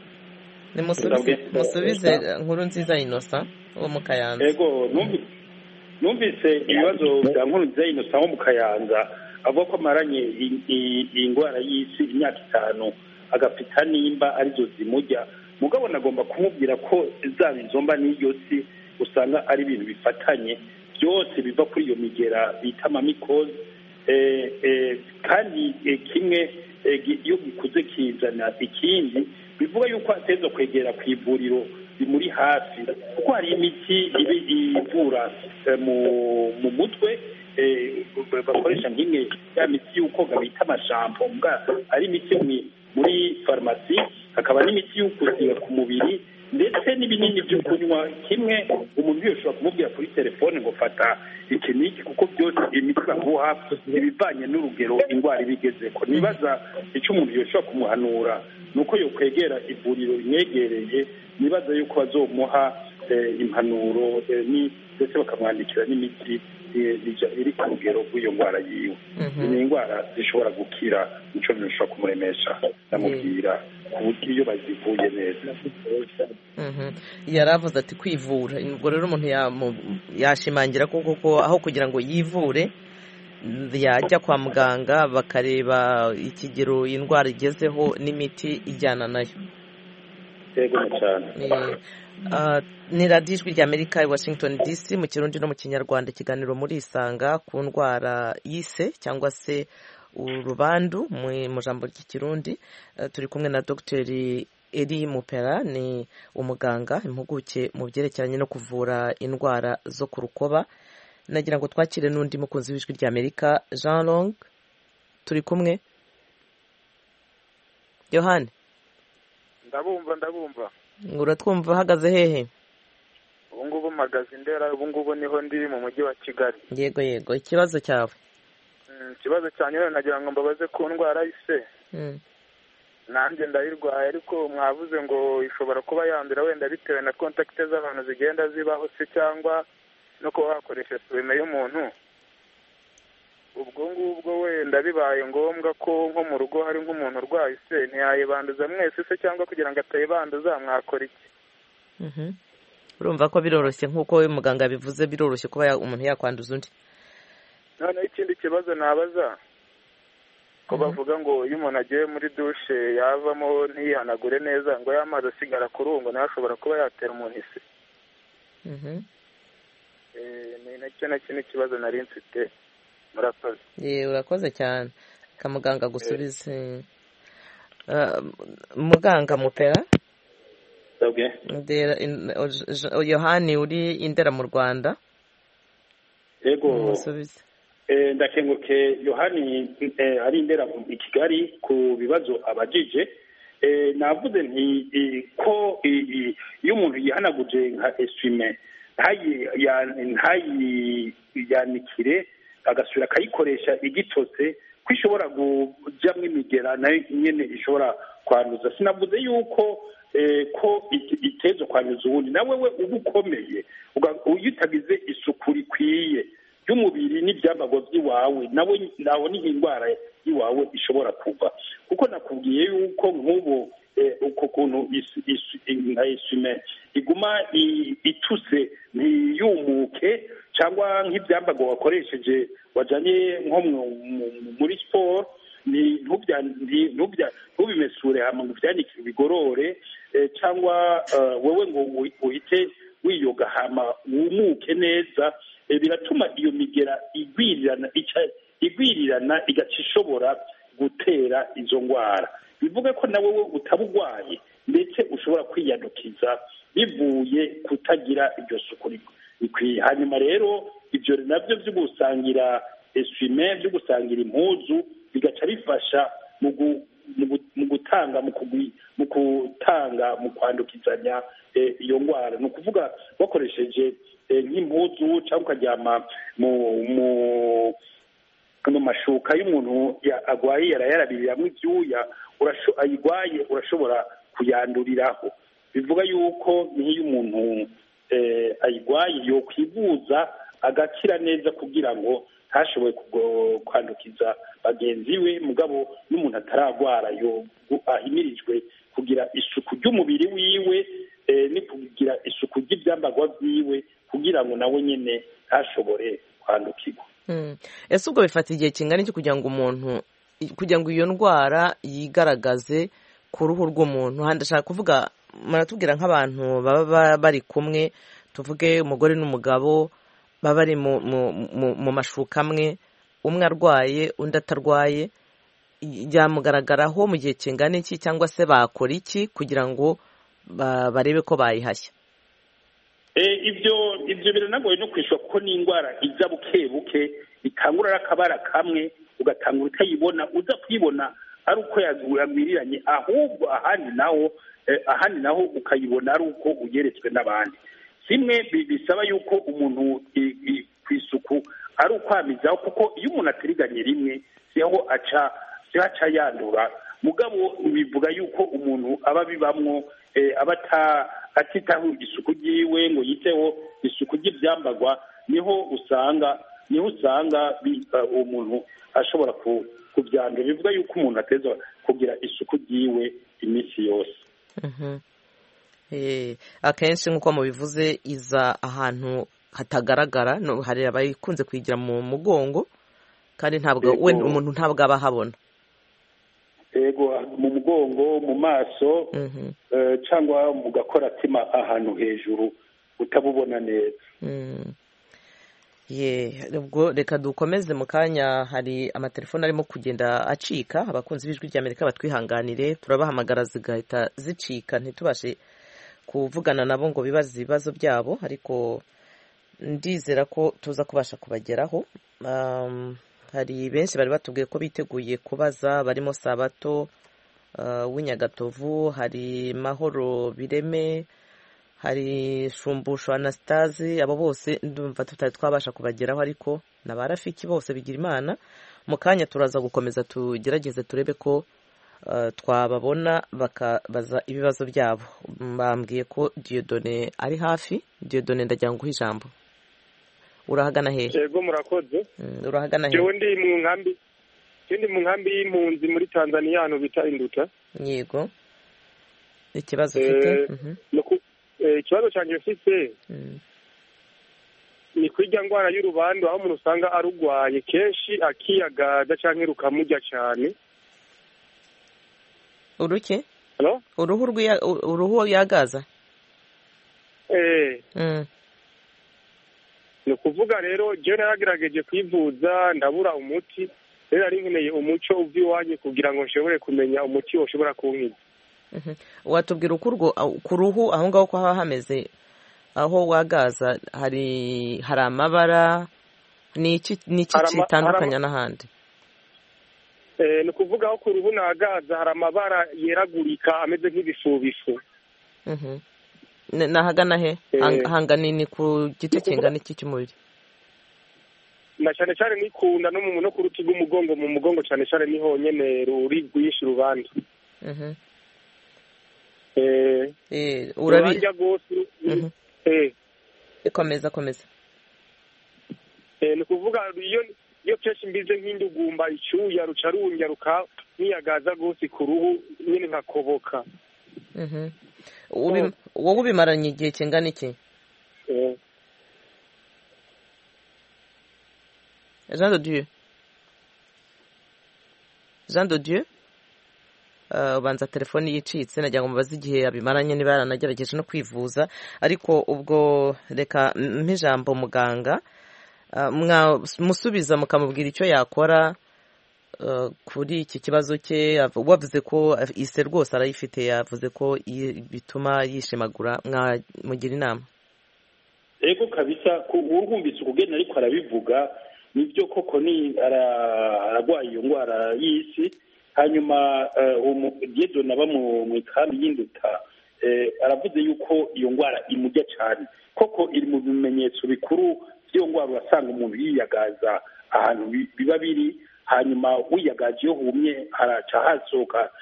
musubize nkuru nziza Innocent wo mu Kayanza. Yego numvise ibibazo bya nkuru nziza Innocent wo mu Kayanza avuga ko amaranye iyi ndwara y'isi imyaka 5 agafita nimba arizo zimujya mugabo nagomba kumubwira ko zaba inzomba n'iyo si usanga ari ibintu bifatanye byose biva kuri iyo migera bita mamikoze kandi kimwe iyo gikuze kizana ikindi bivuga yuko ateza kwegera ku ivuriro rimuri hafi kuko hari imiti ivura mu mutwe bakoresha nk'imwe ya miti y'ukoga bita amashampo ari imiti muri farumasi hakaba n'imiti y'ukuziga ku mubiri ndetse n'ibinini byo kunywa kimwe umuntu yoshobora kumubwira kuri telefone ngo fata iki n'iki kuko byose imiti baguha ibivanye n'urugero indwara ibigezeko nibaza icyo umuntu yoshobora kumuhanura nuko yokwegera ivuriro rimwegereye nibaza yuko bazomuha impanuro ndetse bakamwandikira n'imiti iri ku rugero rw'iyo ndwara yiwe ni indwara zishobora gukira nicyo bishobora kumuremesha ndamubwira ku buryo iyo bazivuye neza yaravuze ati kwivura ubwo rero umuntu yashimangira ko aho kugira ngo yivure yajya kwa muganga bakareba ikigero indwara igezeho n'imiti ijyana nayo. Yego cyane. Ni radiyo ijwi ry'Amerika i Washington DC mu Kirundi no mu Kinyarwanda ikiganiro muri Isanga ku ndwara y'ise cyangwa se urubandu mu jambo ry'Ikirundi. Turi kumwe na Dr. Eri Mupera ni umuganga impuguke mu byerekeranye no kuvura indwara zo ku rukoba. Nagira ngo twakire n'undi mukunzi w'ijwi ry'Amerika Jean Long. Turi kumwe Yohani. Ndabumva uratwumva uhagaze hehe? ubu ngubu mpagaze Ndera, ubu ngubu niho ndi mu mujyi wa Kigali. Yego ikibazo cyawe? Ikibazo cyane rero nagira ngo mbabaze ku ndwara y'ise. Nanjye ndayirwaye ariko mwavuze ngo ishobora kuba yandura wenda bitewe na kontakite z'abantu zigenda zibaho se cyangwa no kuba wakoresha sume y'umuntu. Ubwo ngubwo wenda bibaye ngombwa ko nko mu rugo hari nk'umuntu urwaye se ntiyayibanduza mwese se cyangwa kugira ngo atayibanduza mwakora iki? Urumva ko biroroshye nk'uko muganga bivuze biroroshye kuba umuntu yakwanduza undi. Noneho ikindi kibazo nabaza ko bavuga ngo iyo umuntu agiye muri dushe yavamo ntiyihanagure neza ngo y'amazi asigara ku rungo nayo ashobora kuba yatera umuntu ise. Ni nacyo ikibazo nari mfite. Murakoze. Urakoze cyane. Kamuganga gusubize. Muganga Mupera. Yohani uri Indera mu Rwanda. Yego. Musubize. Ndakenguke Yohani ari Indera i Kigali ku bibazo abajije. Navuze nti ko iyo umuntu yihanaguje nka eswime ntayiyanikire agasubira akayikoresha igitose ko ishobora kujyamo imigera nayo nyine ishobora kwanduza. Sinavuze yuko ko iteza kwanduza ubundi nawe we uba ukomeye iyo utagize isuku rikwiye ry'umubiri n'ibyambago by'iwawe nawe ni indwara y'iwawe ishobora kuva kuko nakubwiye yuko nk'ubu uko kuntu nka eswime iguma ituse ntiyumuke cyangwa nk'ibyambago wakoresheje wajyanye nko muri siporo ntubimesure hama ngo ubyanikire ibigorore cyangwa wowe ngo uhite wiyoga hama wumuke neza biratuma iyo migera igwirirana igaca ishobora gutera izo ndwara. Bivuga ko nawe we utaba urwaye ndetse ushobora kwiyandukiza bivuye kutagira iryo suku rikwiye. Hanyuma rero ibyo nabyo byo gusangira eswime byo gusangira impuzu bigaca bifasha mu gutanga mu kwandukizanya iyo ndwara. Ni ukuvuga bakoresheje nk'impuzu cyangwa ukaryama mu mashuka y'umuntu agwaye yarayarabiriramo ibyuya ayigwaye urashobora kuyanduriraho. Bivuga yuko nk'iyo umuntu ayigwaye yo kwivuza agakira neza kugira ngo ntashoboye kwandukiza bagenzi we mugabo n'umuntu ataragwara ahimirijwe kugira isuku ry'umubiri wiwe ni kugira isuku ry'ibyambagwa byiwe kugira ngo nawe nyine ntashobore kwandukirwa. Ese ubwo bifata igihe kingana iki kugira ngo iyo ndwara yigaragaze ku ruhu rw'umuntu? ndashaka kuvuga, muratubwira nk'abantu baba bari kumwe, tuvuge umugore n'umugabo baba bari mu mashuka amwe, umwe arwaye undi atarwaye, byamugaragaraho mu gihe kingana iki, cyangwa se bakora iki kugira ngo barebe ko bayihashya? ibyo biranagoye no kwishura kuko ni indwara iza buke buke, itangura akabara kamwe ugatangura utayibona, uza kuyibona ari uko yagwiriranye, ahubwo ahandi naho ukayibona ari uko ugeretswe n'abandi. kimwe bisaba yuko umuntu ku isuku ari ukwamizaho, kuko iyo umuntu atiriganye rimwe siho aca yandura. mugabo bivuga yuko umuntu aba bibamwo aba atitaho isuku ryiwe ngo yiteho isuku ry'ibyambagwa, niho usanga umuntu ashobora kubyandura. bivuga yuko umuntu ateza kugira isuku ryiwe iminsi yose. akenshi nk'uko mubivuze iza ahantu hatagaragara, hari abayikunze kuyigira mu mugongo kandi umuntu ntabwo aba ahabona. yego, mu mugongo, mu maso, cyangwa mu gakoratima ahantu hejuru utabubona neza. ubwo reka dukomeze mu kanya, hari amatelefone arimo kugenda acika, abakunzi b'ijwi ry'Amerika batwihanganire, turabahamagara zigahita zicika ntitubashe kuvugana nabo ngo bibaze ibibazo byabo, ariko ndizera ko tuza kubasha kubageraho. hari benshi bari batubwiye ko biteguye kubaza, barimo Sabato w'inyagatovu, hari Mahoro Bireme, hari Shumbusho Anastase. abo bose ndumva tutari twabasha kubageraho, ariko n'abarafiki bose bigira Imana. mu kanya turaza gukomeza tugerageze turebe ko twababona bakabaza ibibazo byabo. bambwiye ko Dieudonné ari hafi. Dieudonné, ndagira ngo uhe ijambo. urahagana hehe? yego murakoze. urahagana hehe? jewe ndi mu nkambi y'impunzi muri Tanzania, ahantu bita Induta. yego, ikibazo ufite? ikibazo cyanjye mfite ni kwirya ndwara y'urubandu, aho umuntu usanga arugwaye kenshi akiyagaza cyangwa rukamurya cyane. uruke? uruhu yagaza? ni ukuvuga rero jewe naragerageje kwivuza ndabura umuti, rero nari nkeneye umuco uva iwanyu kugira ngo nshobore kumenya umuti woshobora kunkiza. watubwira ku ruhu aho ngaho ko haba hameze, aho wagaza hari amabara, ni iki kitandukanya n'ahandi? ni ukuvuga aho ku ruhu nagaza hari amabara yeragurika ameze nk'ibifubifu. nahagana he? hangana ni ku gice kingana iki cy'umubiri? na cyane cyane nikunda no ku ruti rw'umugongo, mu mugongo cyane cyane niho nyene ruri rwishe urubanza. urabirya gose. komeza. ni ukuvuga iyo kenshi mbize nk'indugumba icyuya ruca runyaruka nkiyagaza gose ku ruhu nyine nkakoboka. wowe ubimaranye igihe kingana iki? Jean de Dieu ubanza telefoni yicitse, nagira ngo mubaze igihe abimaranye, niba yaranagerageje no kwivuza. ariko ubwo reka mp'ijambo muganga, musubiza mukamubwira icyo yakora kuri iki kibazo cye. wavuze ko ise rwose arayifite, yavuze ko bituma yishimagura, mwamugira inama? ego kabisa, urwumvise ukugena ariko arabivuga, nibyo koko ararwaye iyo ndwara y'isi. hanyuma Dieudonné aba mu ikambi y'Induta aravuze yuko iyo ndwara imujya cyane, koko iri mu bimenyetso bikuru by'iyo ndwara. urasanga umuntu yiyagaza ahantu biba biri, hanyuma wiyagaje iyo humye haraca hasohoka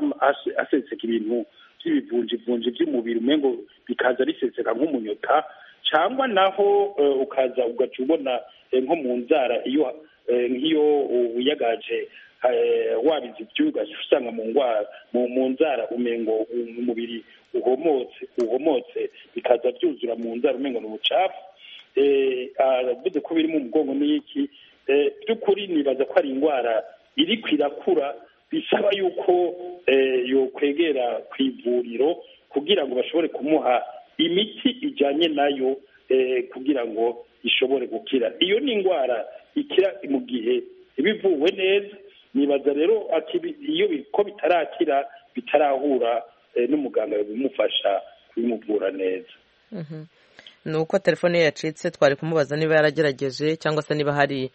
aseseka ibintu by'ibivunjivunji by'umubiri, umengo bikaza riseseka nk'umunyota. cyangwa naho ukaza ugaca ubona nko mu nzara nk'iyo wiyagaje wabize ibyuya usanga mu nzara umengo umubiri uhomotse bikaza byuzura mu nzara umengo ni ubucafu aravuze ko biri mu mugongo n'iki by'ukuri nibaza ko ari indwara iri kwirakura bisaba yuko yokwegera ku ivuriro kugira ngo bashobore kumuha imiti ijyanye nayo kugira ngo ishobore gukira. Iyo ni indwara ikira mu gihe ibivuwe neza. Nibaza rero iyo ko bitarakira bitarahura n'umuganga bimufasha kubimuvura neza. Ni uko telefone ye yacitse, twari kumubaza niba yaragerageje cyangwa se niba hari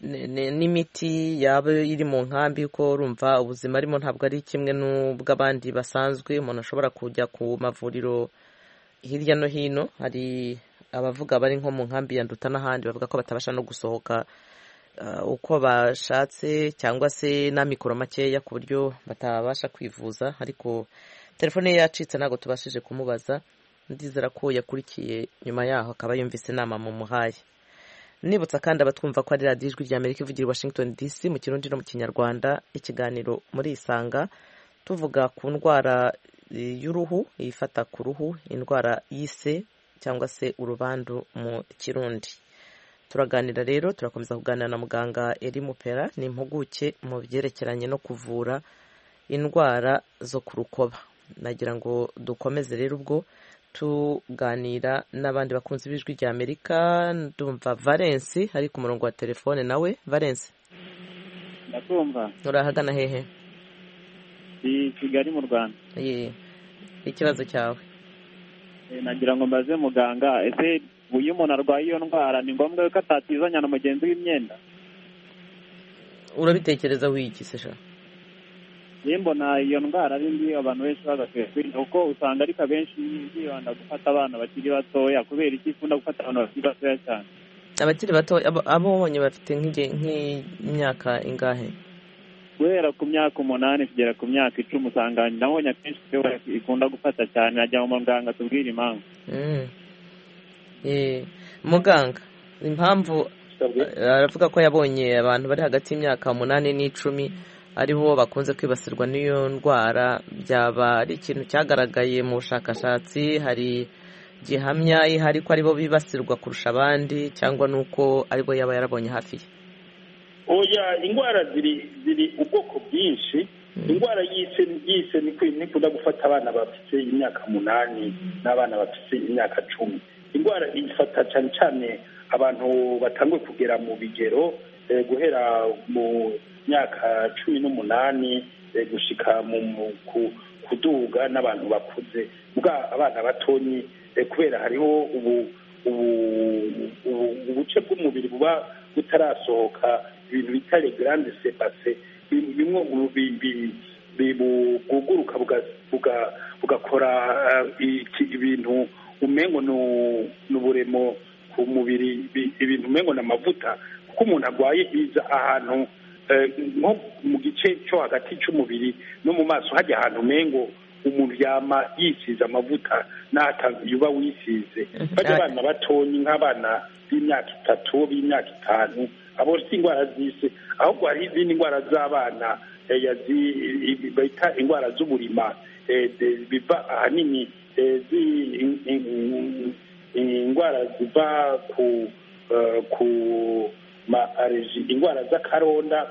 n'imiti yaba iri mu nkambi, ko urumva ubuzima arimo ntabwo ari kimwe n'ubw'abandi basanzwe. Umuntu ashobora kujya ku mavuriro hirya no hino, hari abavuga bari nko mu nkambi ya Nduta n'ahandi bavuga ko batabasha no gusohoka uko bashatse cyangwa se n'amikoro makeya ku buryo batabasha kwivuza, ariko telefone ye yacitse ntabwo tubashije kumubaza. Ndizera ko yakurikiye nyuma yaho akaba yumvise inama mu muhaye. Nibutsa kandi abatwumva ko ari radiyo ijwi ry'Amerika ivugira i Washington DC mu Kirundi no mu Kinyarwanda, ikiganiro muri Isanga, tuvuga ku ndwara y'uruhu ifata ku ruhu, indwara y'ise cyangwa se urubandu mu Kirundi. Turaganira rero, turakomeza kuganira na muganga Eri Mupera, ni impuguke mu byerekeranye no kuvura indwara zo ku rukoba. Nagira ngo dukomeze rero ubwo tuganira n'abandi bakunzi b'ijwi rya Amerika. Ndumva Valence ari ku murongo wa telefone. Nawe Valence, ndakumva. Urahagana hehe? I Kigali mu Rwanda. Ikibazo cyawe? Nagira ngo mbaze muganga, ese uyu umuntu arwaye iyo ndwara ni ngombwa ko atatizanya na mugenzi w'imyenda? Urabitekereza wiki se sha? Mbona iyo ndwara ari mbi, abantu benshi bagakwiye kwirinda, kuko usanga ariko abenshi bibanda gufata abana bakiri batoya. Kubera iki ikunda gufata abantu bakiri batoya cyane? Abakiri bato abonye bafite nk'imyaka ingahe? Guhera ku myaka 8 kugera ku myaka 10 usanga nabonye akenshi ikunda gufata cyane. Najya mu muganga tubwire impamvu. Muganga, impamvu aravuga ko yabonye abantu bari hagati y'imyaka 8 n'10 aribo bakunze kwibasirwa n'iyo ndwara. Byaba ari ikintu cyagaragaye mu bushakashatsi? Hari gihamya ihari ko aribo bibasirwa kurusha abandi, cyangwa nuko aribo yaba yarabonye hafi ye? Oya, indwara ziri ubwoko bwinshi. Indwara y'ise nikunda gufata abana bafite imyaka 8 n'abana bafite imyaka 10. Indwara ifata cyane cyane abantu batanguye kugera mu bigero guhera mu myaka 18 gushika mu kuduga n'abantu bakuze. Bwa abana batonyi kubera hariho ubuce bw'umubiri buba butarasohoka, ibintu bita les grandes sepase, bimwe buguruka bugakora ibintu umengo n'uburemo ku mubiri, ibintu umengo n'amavuta. Kuko umuntu agwaye biza ahantu nko mu gice cyo hagati cy'umubiri no mu maso, hajya ahantu umengo umuntu yama yisize amavuta n'atayuba wisize. Bajya abana batonyi nk'abana b'imyaka 3 b'imyaka 5, abo si indwara zise, ahubwo hari izindi ndwara z'abana bita indwara z'uburima biva ahanini indwara ziva ku ma allergie, indwara z'akaronda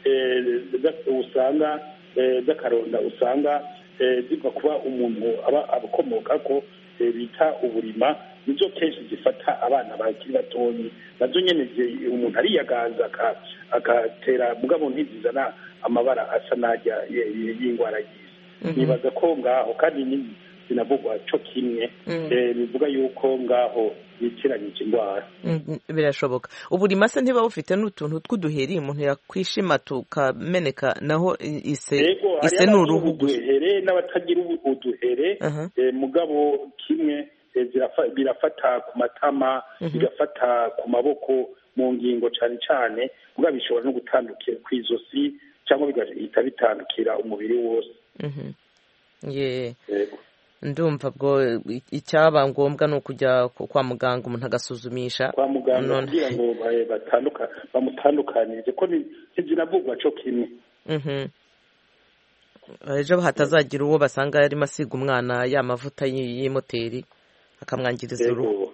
usanga ziva kuba umuntu aba abakomoka ko bita uburima. Nizo kenshi zifata abana bakiri batonyi, nazo nyene umuntu ariyagaza agatera mugabo ntizizana amabara asa najya y'indwara y'isi. Nibaza ko ngaho kandi sinavugwa cyo kimwe bivuga yuko ngaho yitiranyije indwara. Birashoboka. Uburima se ntiba bufite n'utuntu tw'uduheri umuntu yakwishima tukameneka, naho ise n'uruhu gusa? N'abatagira uduhere mugabo kimwe birafata ku matama, bigafata ku maboko, mu ngingo cyane cyane, mugabo bishobora no gutandukira ku izosi cyangwa bigahita bitandukira umubiri wose. ndumva bwo icyaba ngombwa ni ukujya kwa muganga umuntu agasuzumisha kwa muganga kugira ngo bamutandukanirize ko ntizinavugwa cyo kimwe ejo hatazagira uwo basanga yarimo asiga umwana ya mavuta y'imoteri akamwangiriza uruhu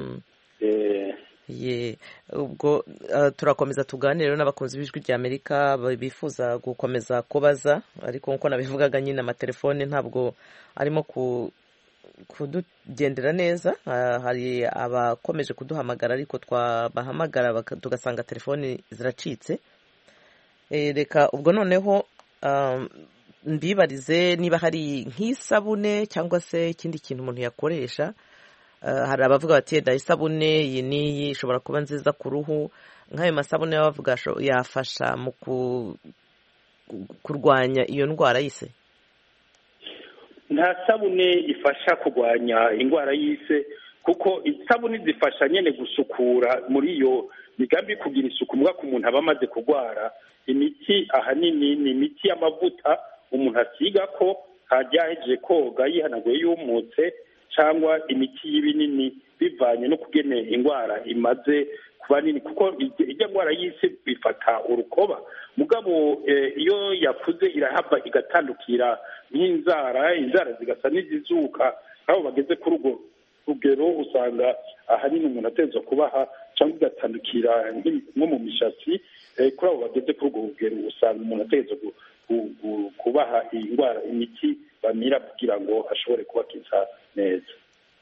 ubwo turakomeza tuganire n'abakunzi b'ijwi rya Amerika bifuza gukomeza kubaza ariko nk'uko nabivugaga nyine amatelefone ntabwo arimo kudugendera neza hari abakomeje kuduhamagara ariko twabahamagara tugasanga telefoni ziracitse reka ubwo noneho mbibarize niba hari nk'isabune cyangwa se ikindi kintu umuntu yakoresha hari abavuga bati yenda isabune iyi n'iyi ishobora kuba nziza ku ruhu nk'ayo masabune bavuga yafasha mu kurwanya iyo ndwara y'ise nta sabune ifasha kurwanya indwara y'ise kuko isabune zifasha nyine gusukura muri iyo migambi kugira isuku muga ku muntu aba amaze kurwara imiti ahanini ni imiti y'amavuta umuntu asiga ko hajyaheje koga yihanaguye yumutse cyangwa imiti y'ibinini bivanye no kugene indwara imaze kuba nini kuko ijya ndwara y'isi bifata urukoba mugabo iyo yakuze irahava igatandukira inzara zigasa n'izizuka aho bageze kuri urwo rugero usanga ahanini umuntu ateza kubaha cyangwa igatandukira nko mu mishatsi kuri abo bageze kuri urwo rugero usanga umuntu ateza kubaha iyi ndwara imiti bamira kugira ngo ashobore kubakiza neza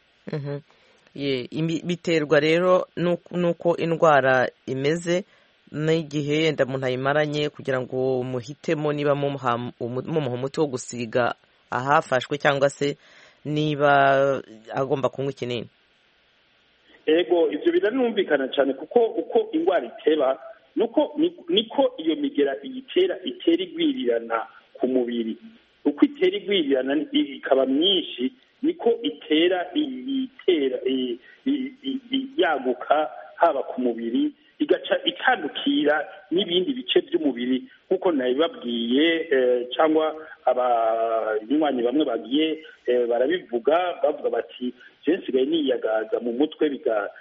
biterwa rero n'uko indwara imeze n'igihe yenda umuntu ayimaranye kugira ngo muhitemo niba mumuha umuti wo gusiga ahafashwe cyangwa se niba agomba kunywa ikinini ego ibyo biranumvikana cyane kuko uko indwara iteba niko iyo migera itera igwirirana ku mubiri uko itera igwirirana ikaba myinshi niko itera yaguka haba ku mubiri igaca itandukira n'ibindi bice by'umubiri nk'uko nabibabwiye cyangwa abanywanyi bamwe bagiye barabivuga bavuga bati nsigaye niyagaza mu mutwe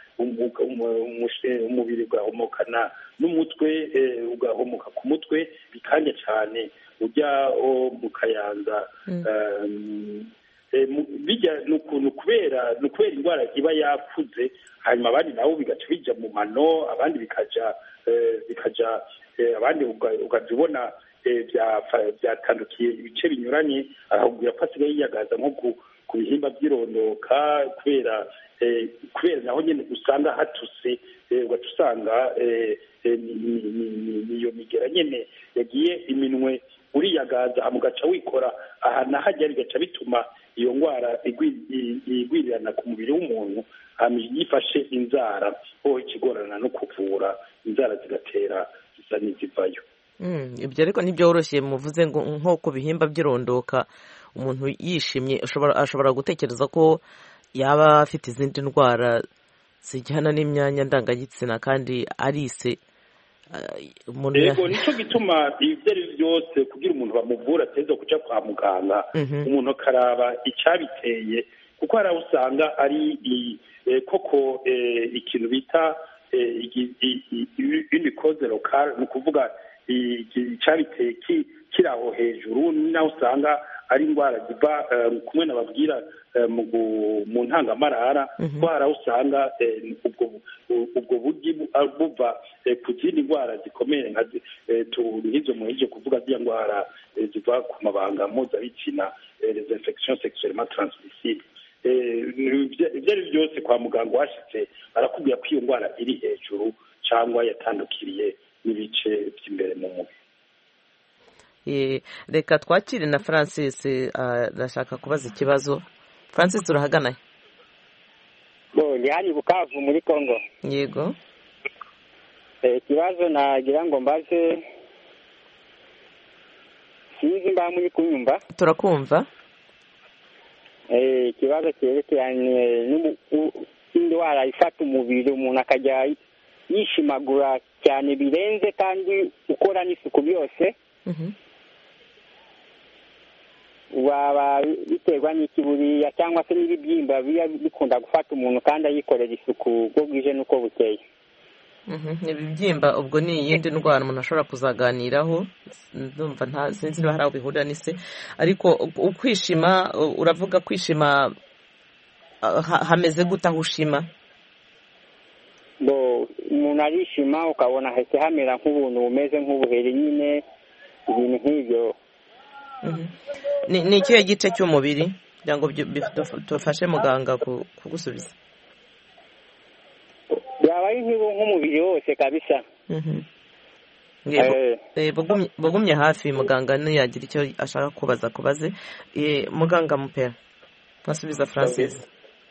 umubiri ugahomokana n'umutwe ugahomoka ku mutwe bikanya cyane ujya mu kayanza bijya ni ukuntu kubera indwara iba yakuze hanyuma abandi nabo bigaca bijya mu mano abandi bikajya abandi ukajya ubona byatandukiye ibice binyuranye ahubwo asigaye yiyagaza nko ku bihimba by'irondoka kubera naho nyine usanga hatuse ugaca usanga niyo migera nyine yagiye iminwe uriyagaza mugaca wikora aha nahajya bigaca bituma iyo ndwara igwirirana ku mubiri w'umuntu yifashe inzara ho ikigorana no kuvura inzara zigatera zisa n'izivayo ibyo ariko ntibyoroshye muvuze ngo nko ku bihimba by'irondoka umuntu yishimye ashobora gutekereza ko yaba afite izindi ndwara zijyana n'imyanya ndangagitsina kandi arise yego nicyo gituma ibyo ari byose kugira umuntu bamuvura ateza kujya kwa muganga umuntu akaraba icyabiteye kuko hari aho usanga ari koko ikintu bita unikoze lokale ni ukuvuga icyabiteye kiri aho hejuru naho usanga ari indwara ziva kumwe nababwira mu ntangamarara ko hari aho usanga ubwo bugi buva ku zindi ndwara zikomeye nk'izo muheje kuvuga z'iyo ndwara ziva ku mabanga mpuzabitsina les infections sexuellement transmissibles ibyo ari byose kwa muganga washyitse barakubwira ko iyo ndwara iri hejuru cyangwa yatandukiriye n'ibice by'imbere mu mubiri reka twakire na Francis arashaka kubaza ikibazo. Francis urahagana? Ndi hano i Bukavu muri Congo. Yego. Ikibazo nagira ngo mbaze, sinzi mba muri kunyumva. Turakumva. Ikibazo cyerekeranye n'indwara ifata umubiri umuntu akajya yishimagura cyane birenze kandi ukora n'isuku byose. waba biterwa n'iki buriya cyangwa se n'ibibyimba biba bikunda gufata umuntu kandi ayikorera isuku uko bwije n'uko bukeye. Ibibyimba ubwo ni iyindi ndwara umuntu ashobora kuzaganiraho, ndumva sinzi niba hari aho bihurira n'ise, ariko ukwishima uravuga kwishima hameze gute aho ushima? Umuntu arishima ukabona hahise hamera nk'ubuntu bumeze nk'ubuheri nyine, ibintu nk'ibyo. Ni ikihe gice cy'umubiri kugira ngo tufashe muganga kugusubiza? Byaba ari nk'umubiri wose kabisa. Bugumye hafi muganga niyagira icyo ashaka kubaze. Muganga Mupera basubiza Francis.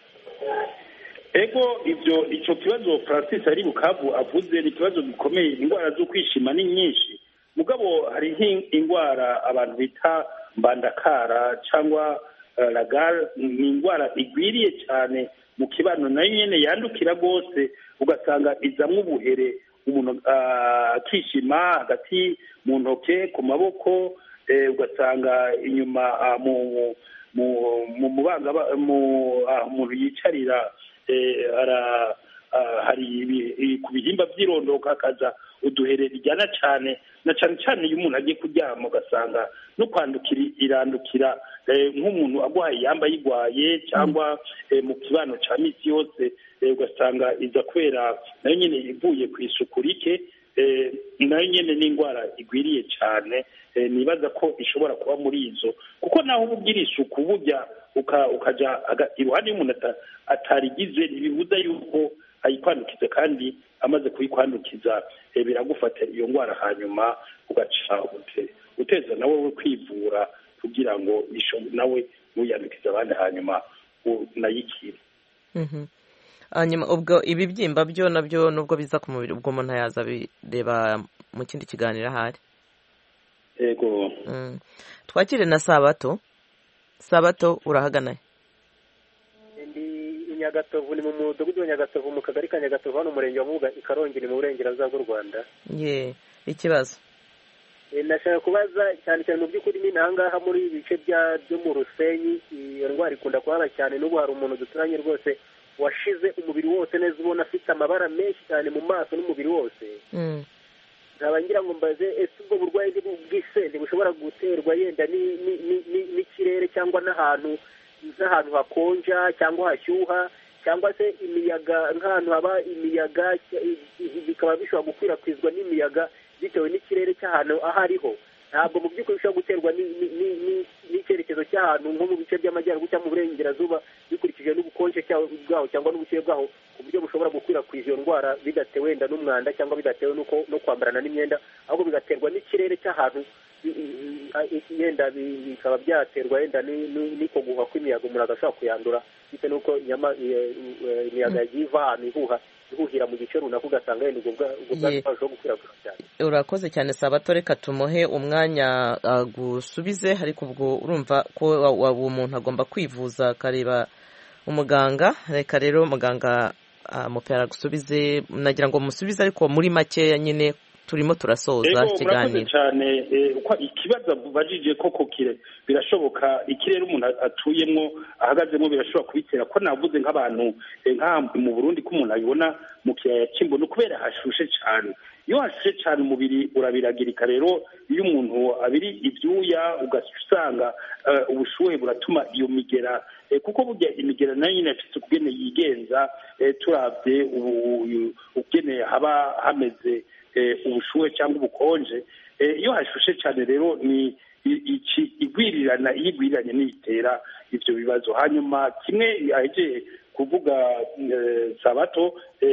Ego icyo kibazo Francis ari Bukavu avuze ni ikibazo gikomeye. Indwara zo kwishima ni nyinshi, mugabo hari indwara abantu bita mbandakara cyangwa lagar, ni indwara igwiriye cyane mu kibano, nayo nyine yandukira rwose, ugasanga izamwo ubuhere, umuntu akishima hagati mu ntoke, ku maboko, ugasanga inyuma mu mubanga umuntu yicarira hari ku bihimba by'irondoka hakaza uduhere bijyana cyane na cyane iyo umuntu agiye kuryama, ugasanga no kwandukira irandukira nk'umuntu agwaye yamba yigwaye cyangwa mu kibano cya misi yose, ugasanga iza kwera nayo nyine ivuye ku isuku rike, nayo nyine ni indwara igwiriye cyane. Nibaza ko ishobora kuba muri izo, kuko naho uba ugira isuku burya ukajya iruhande y'umuntu atarigize, ntibibuza yuko ayikwandukiza, kandi amaze kuyikwandukiza biragufata iyo ndwara, hanyuma ugaca uteza nawe kwivura kugira ngo nawe ntuyandukize abandi, hanyuma unayikire. Hanyuma ubwo ibibyimba byo nabyo nubwo biza ku mubiri, ubwo umuntu yaza bireba mu kindi kiganiro ahari. Yego. Twakire na Sabato. Sabato urahaganaye? Ndi Nyagatovu, ni mu mudugudu wa Nyagatovu mu kagari ka Nyagatovu hano umurenge wa Mubuga i Karongi, ni mu burengerazuba bw'u Rwanda. Ikibazo nashaka kubaza cyane mu by'ukuri ni nangaha muri ibi bice byo mu Rusenyi, iyo ndwara ikunda kuhaba cyane, n'ubu hari umuntu duturanye rwose washize umubiri wose neza, ubona afite amabara menshi cyane mu maso n'umubiri wose. nkaba ngira ngo mbaze, ese ubwo burwayi bw'ise bushobora guterwa yenda n'ikirere cyangwa n'ahantu hakonja cyangwa hashyuha, cyangwa se imiyaga, nk'ahantu haba imiyaga bikaba bishobora gukwirakwizwa n'imiyaga bitewe n'ikirere cy'ahantu aho ariho? Ntabwo mu by'ukuri bishobora guterwa n'icyerekezo cy'ahantu nko mu bice by'amajyaruguru cyangwa mu burengerazuba, bikurikije n'ubukonje bwaho cyangwa n'ubushyuhe bwaho, ku buryo bushobora gukwirakwiza iyo ndwara bidatewe wenda n'umwanda cyangwa bidatewe no kwambarana n'imyenda, ahubwo bigaterwa n'ikirere cy'ahantu, yenda bikaba byaterwa yenda n'iko guha kw'imiyaga umuntu agashobora kuyandura bitewe n'uko imiyaga yagiye iva ahantu ihuhira mu gice runaka, ugasanga yenda ubwo bwari bwarushaho gukwirakwira cyane. Urakoze cyane Sabato, reka tumuhe umwanya agusubize, ariko ubwo urumva ko uwo muntu agomba kwivuza akareba umuganga. Reka rero muganga Mupera agusubize, nagira ngo musubize ariko muri makeya, nyine turimo turasoza ikiganiro cyane. Uko ikibazo bajije koko birashoboka, ikirere umuntu atuyemo ahagazemo birashobora kubitera, ko navuze nk'abantu mu Burundi ko umuntu abibona mu kiyaya cy'Imbo, kubera hashushe cyane. Iyo hashushe cyane umubiri urabiragirika, rero iyo umuntu abiri ibyuya ugasanga ubushuhe buratuma iyo migera, kuko burya imigera nayo nyine ifite ubwene yigenza, turabye ubwene haba hameze ubushuhe cyangwa ubukonje. Iyo hashushe cyane rero ni igwiriranye n'itera ibyo bibazo. Hanyuma kimwe aheje kuvuga Sabato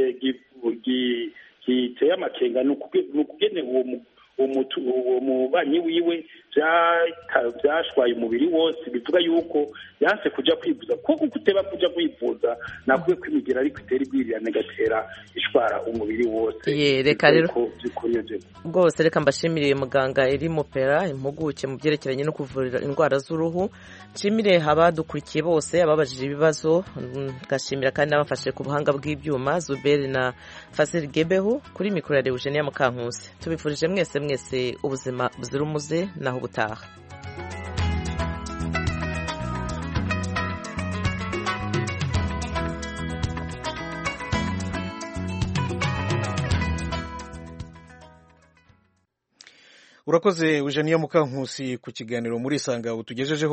giteye amakenga, ni ukugene uwo mubanyi wiwe byashwaye umubiri wose, bivuga yuko yanse kujya kwivuza. Kuko kuteba kujya kwivuza nakuye ko imigera ariko itera igwirirane gatera ishwara umubiri wose. Reka rero rwose reka mbashimire muganga Eri Mupera, impuguke mu byerekeranye no kuvura indwara z'uruhu. Nshimire abadukurikiye bose, ababajije ibibazo, ngashimira kandi n'abafashe ku buhanga bw'ibyuma, Zuberi na Fasil Gebehu. Kuri mikoro ya Eugenia Mukankusi, tubifurije mwese ubuzima buzira umuze, naho ubutaha. urakoze Eugenia Mukankusi ku kiganiro muri Isanga utugejejeho.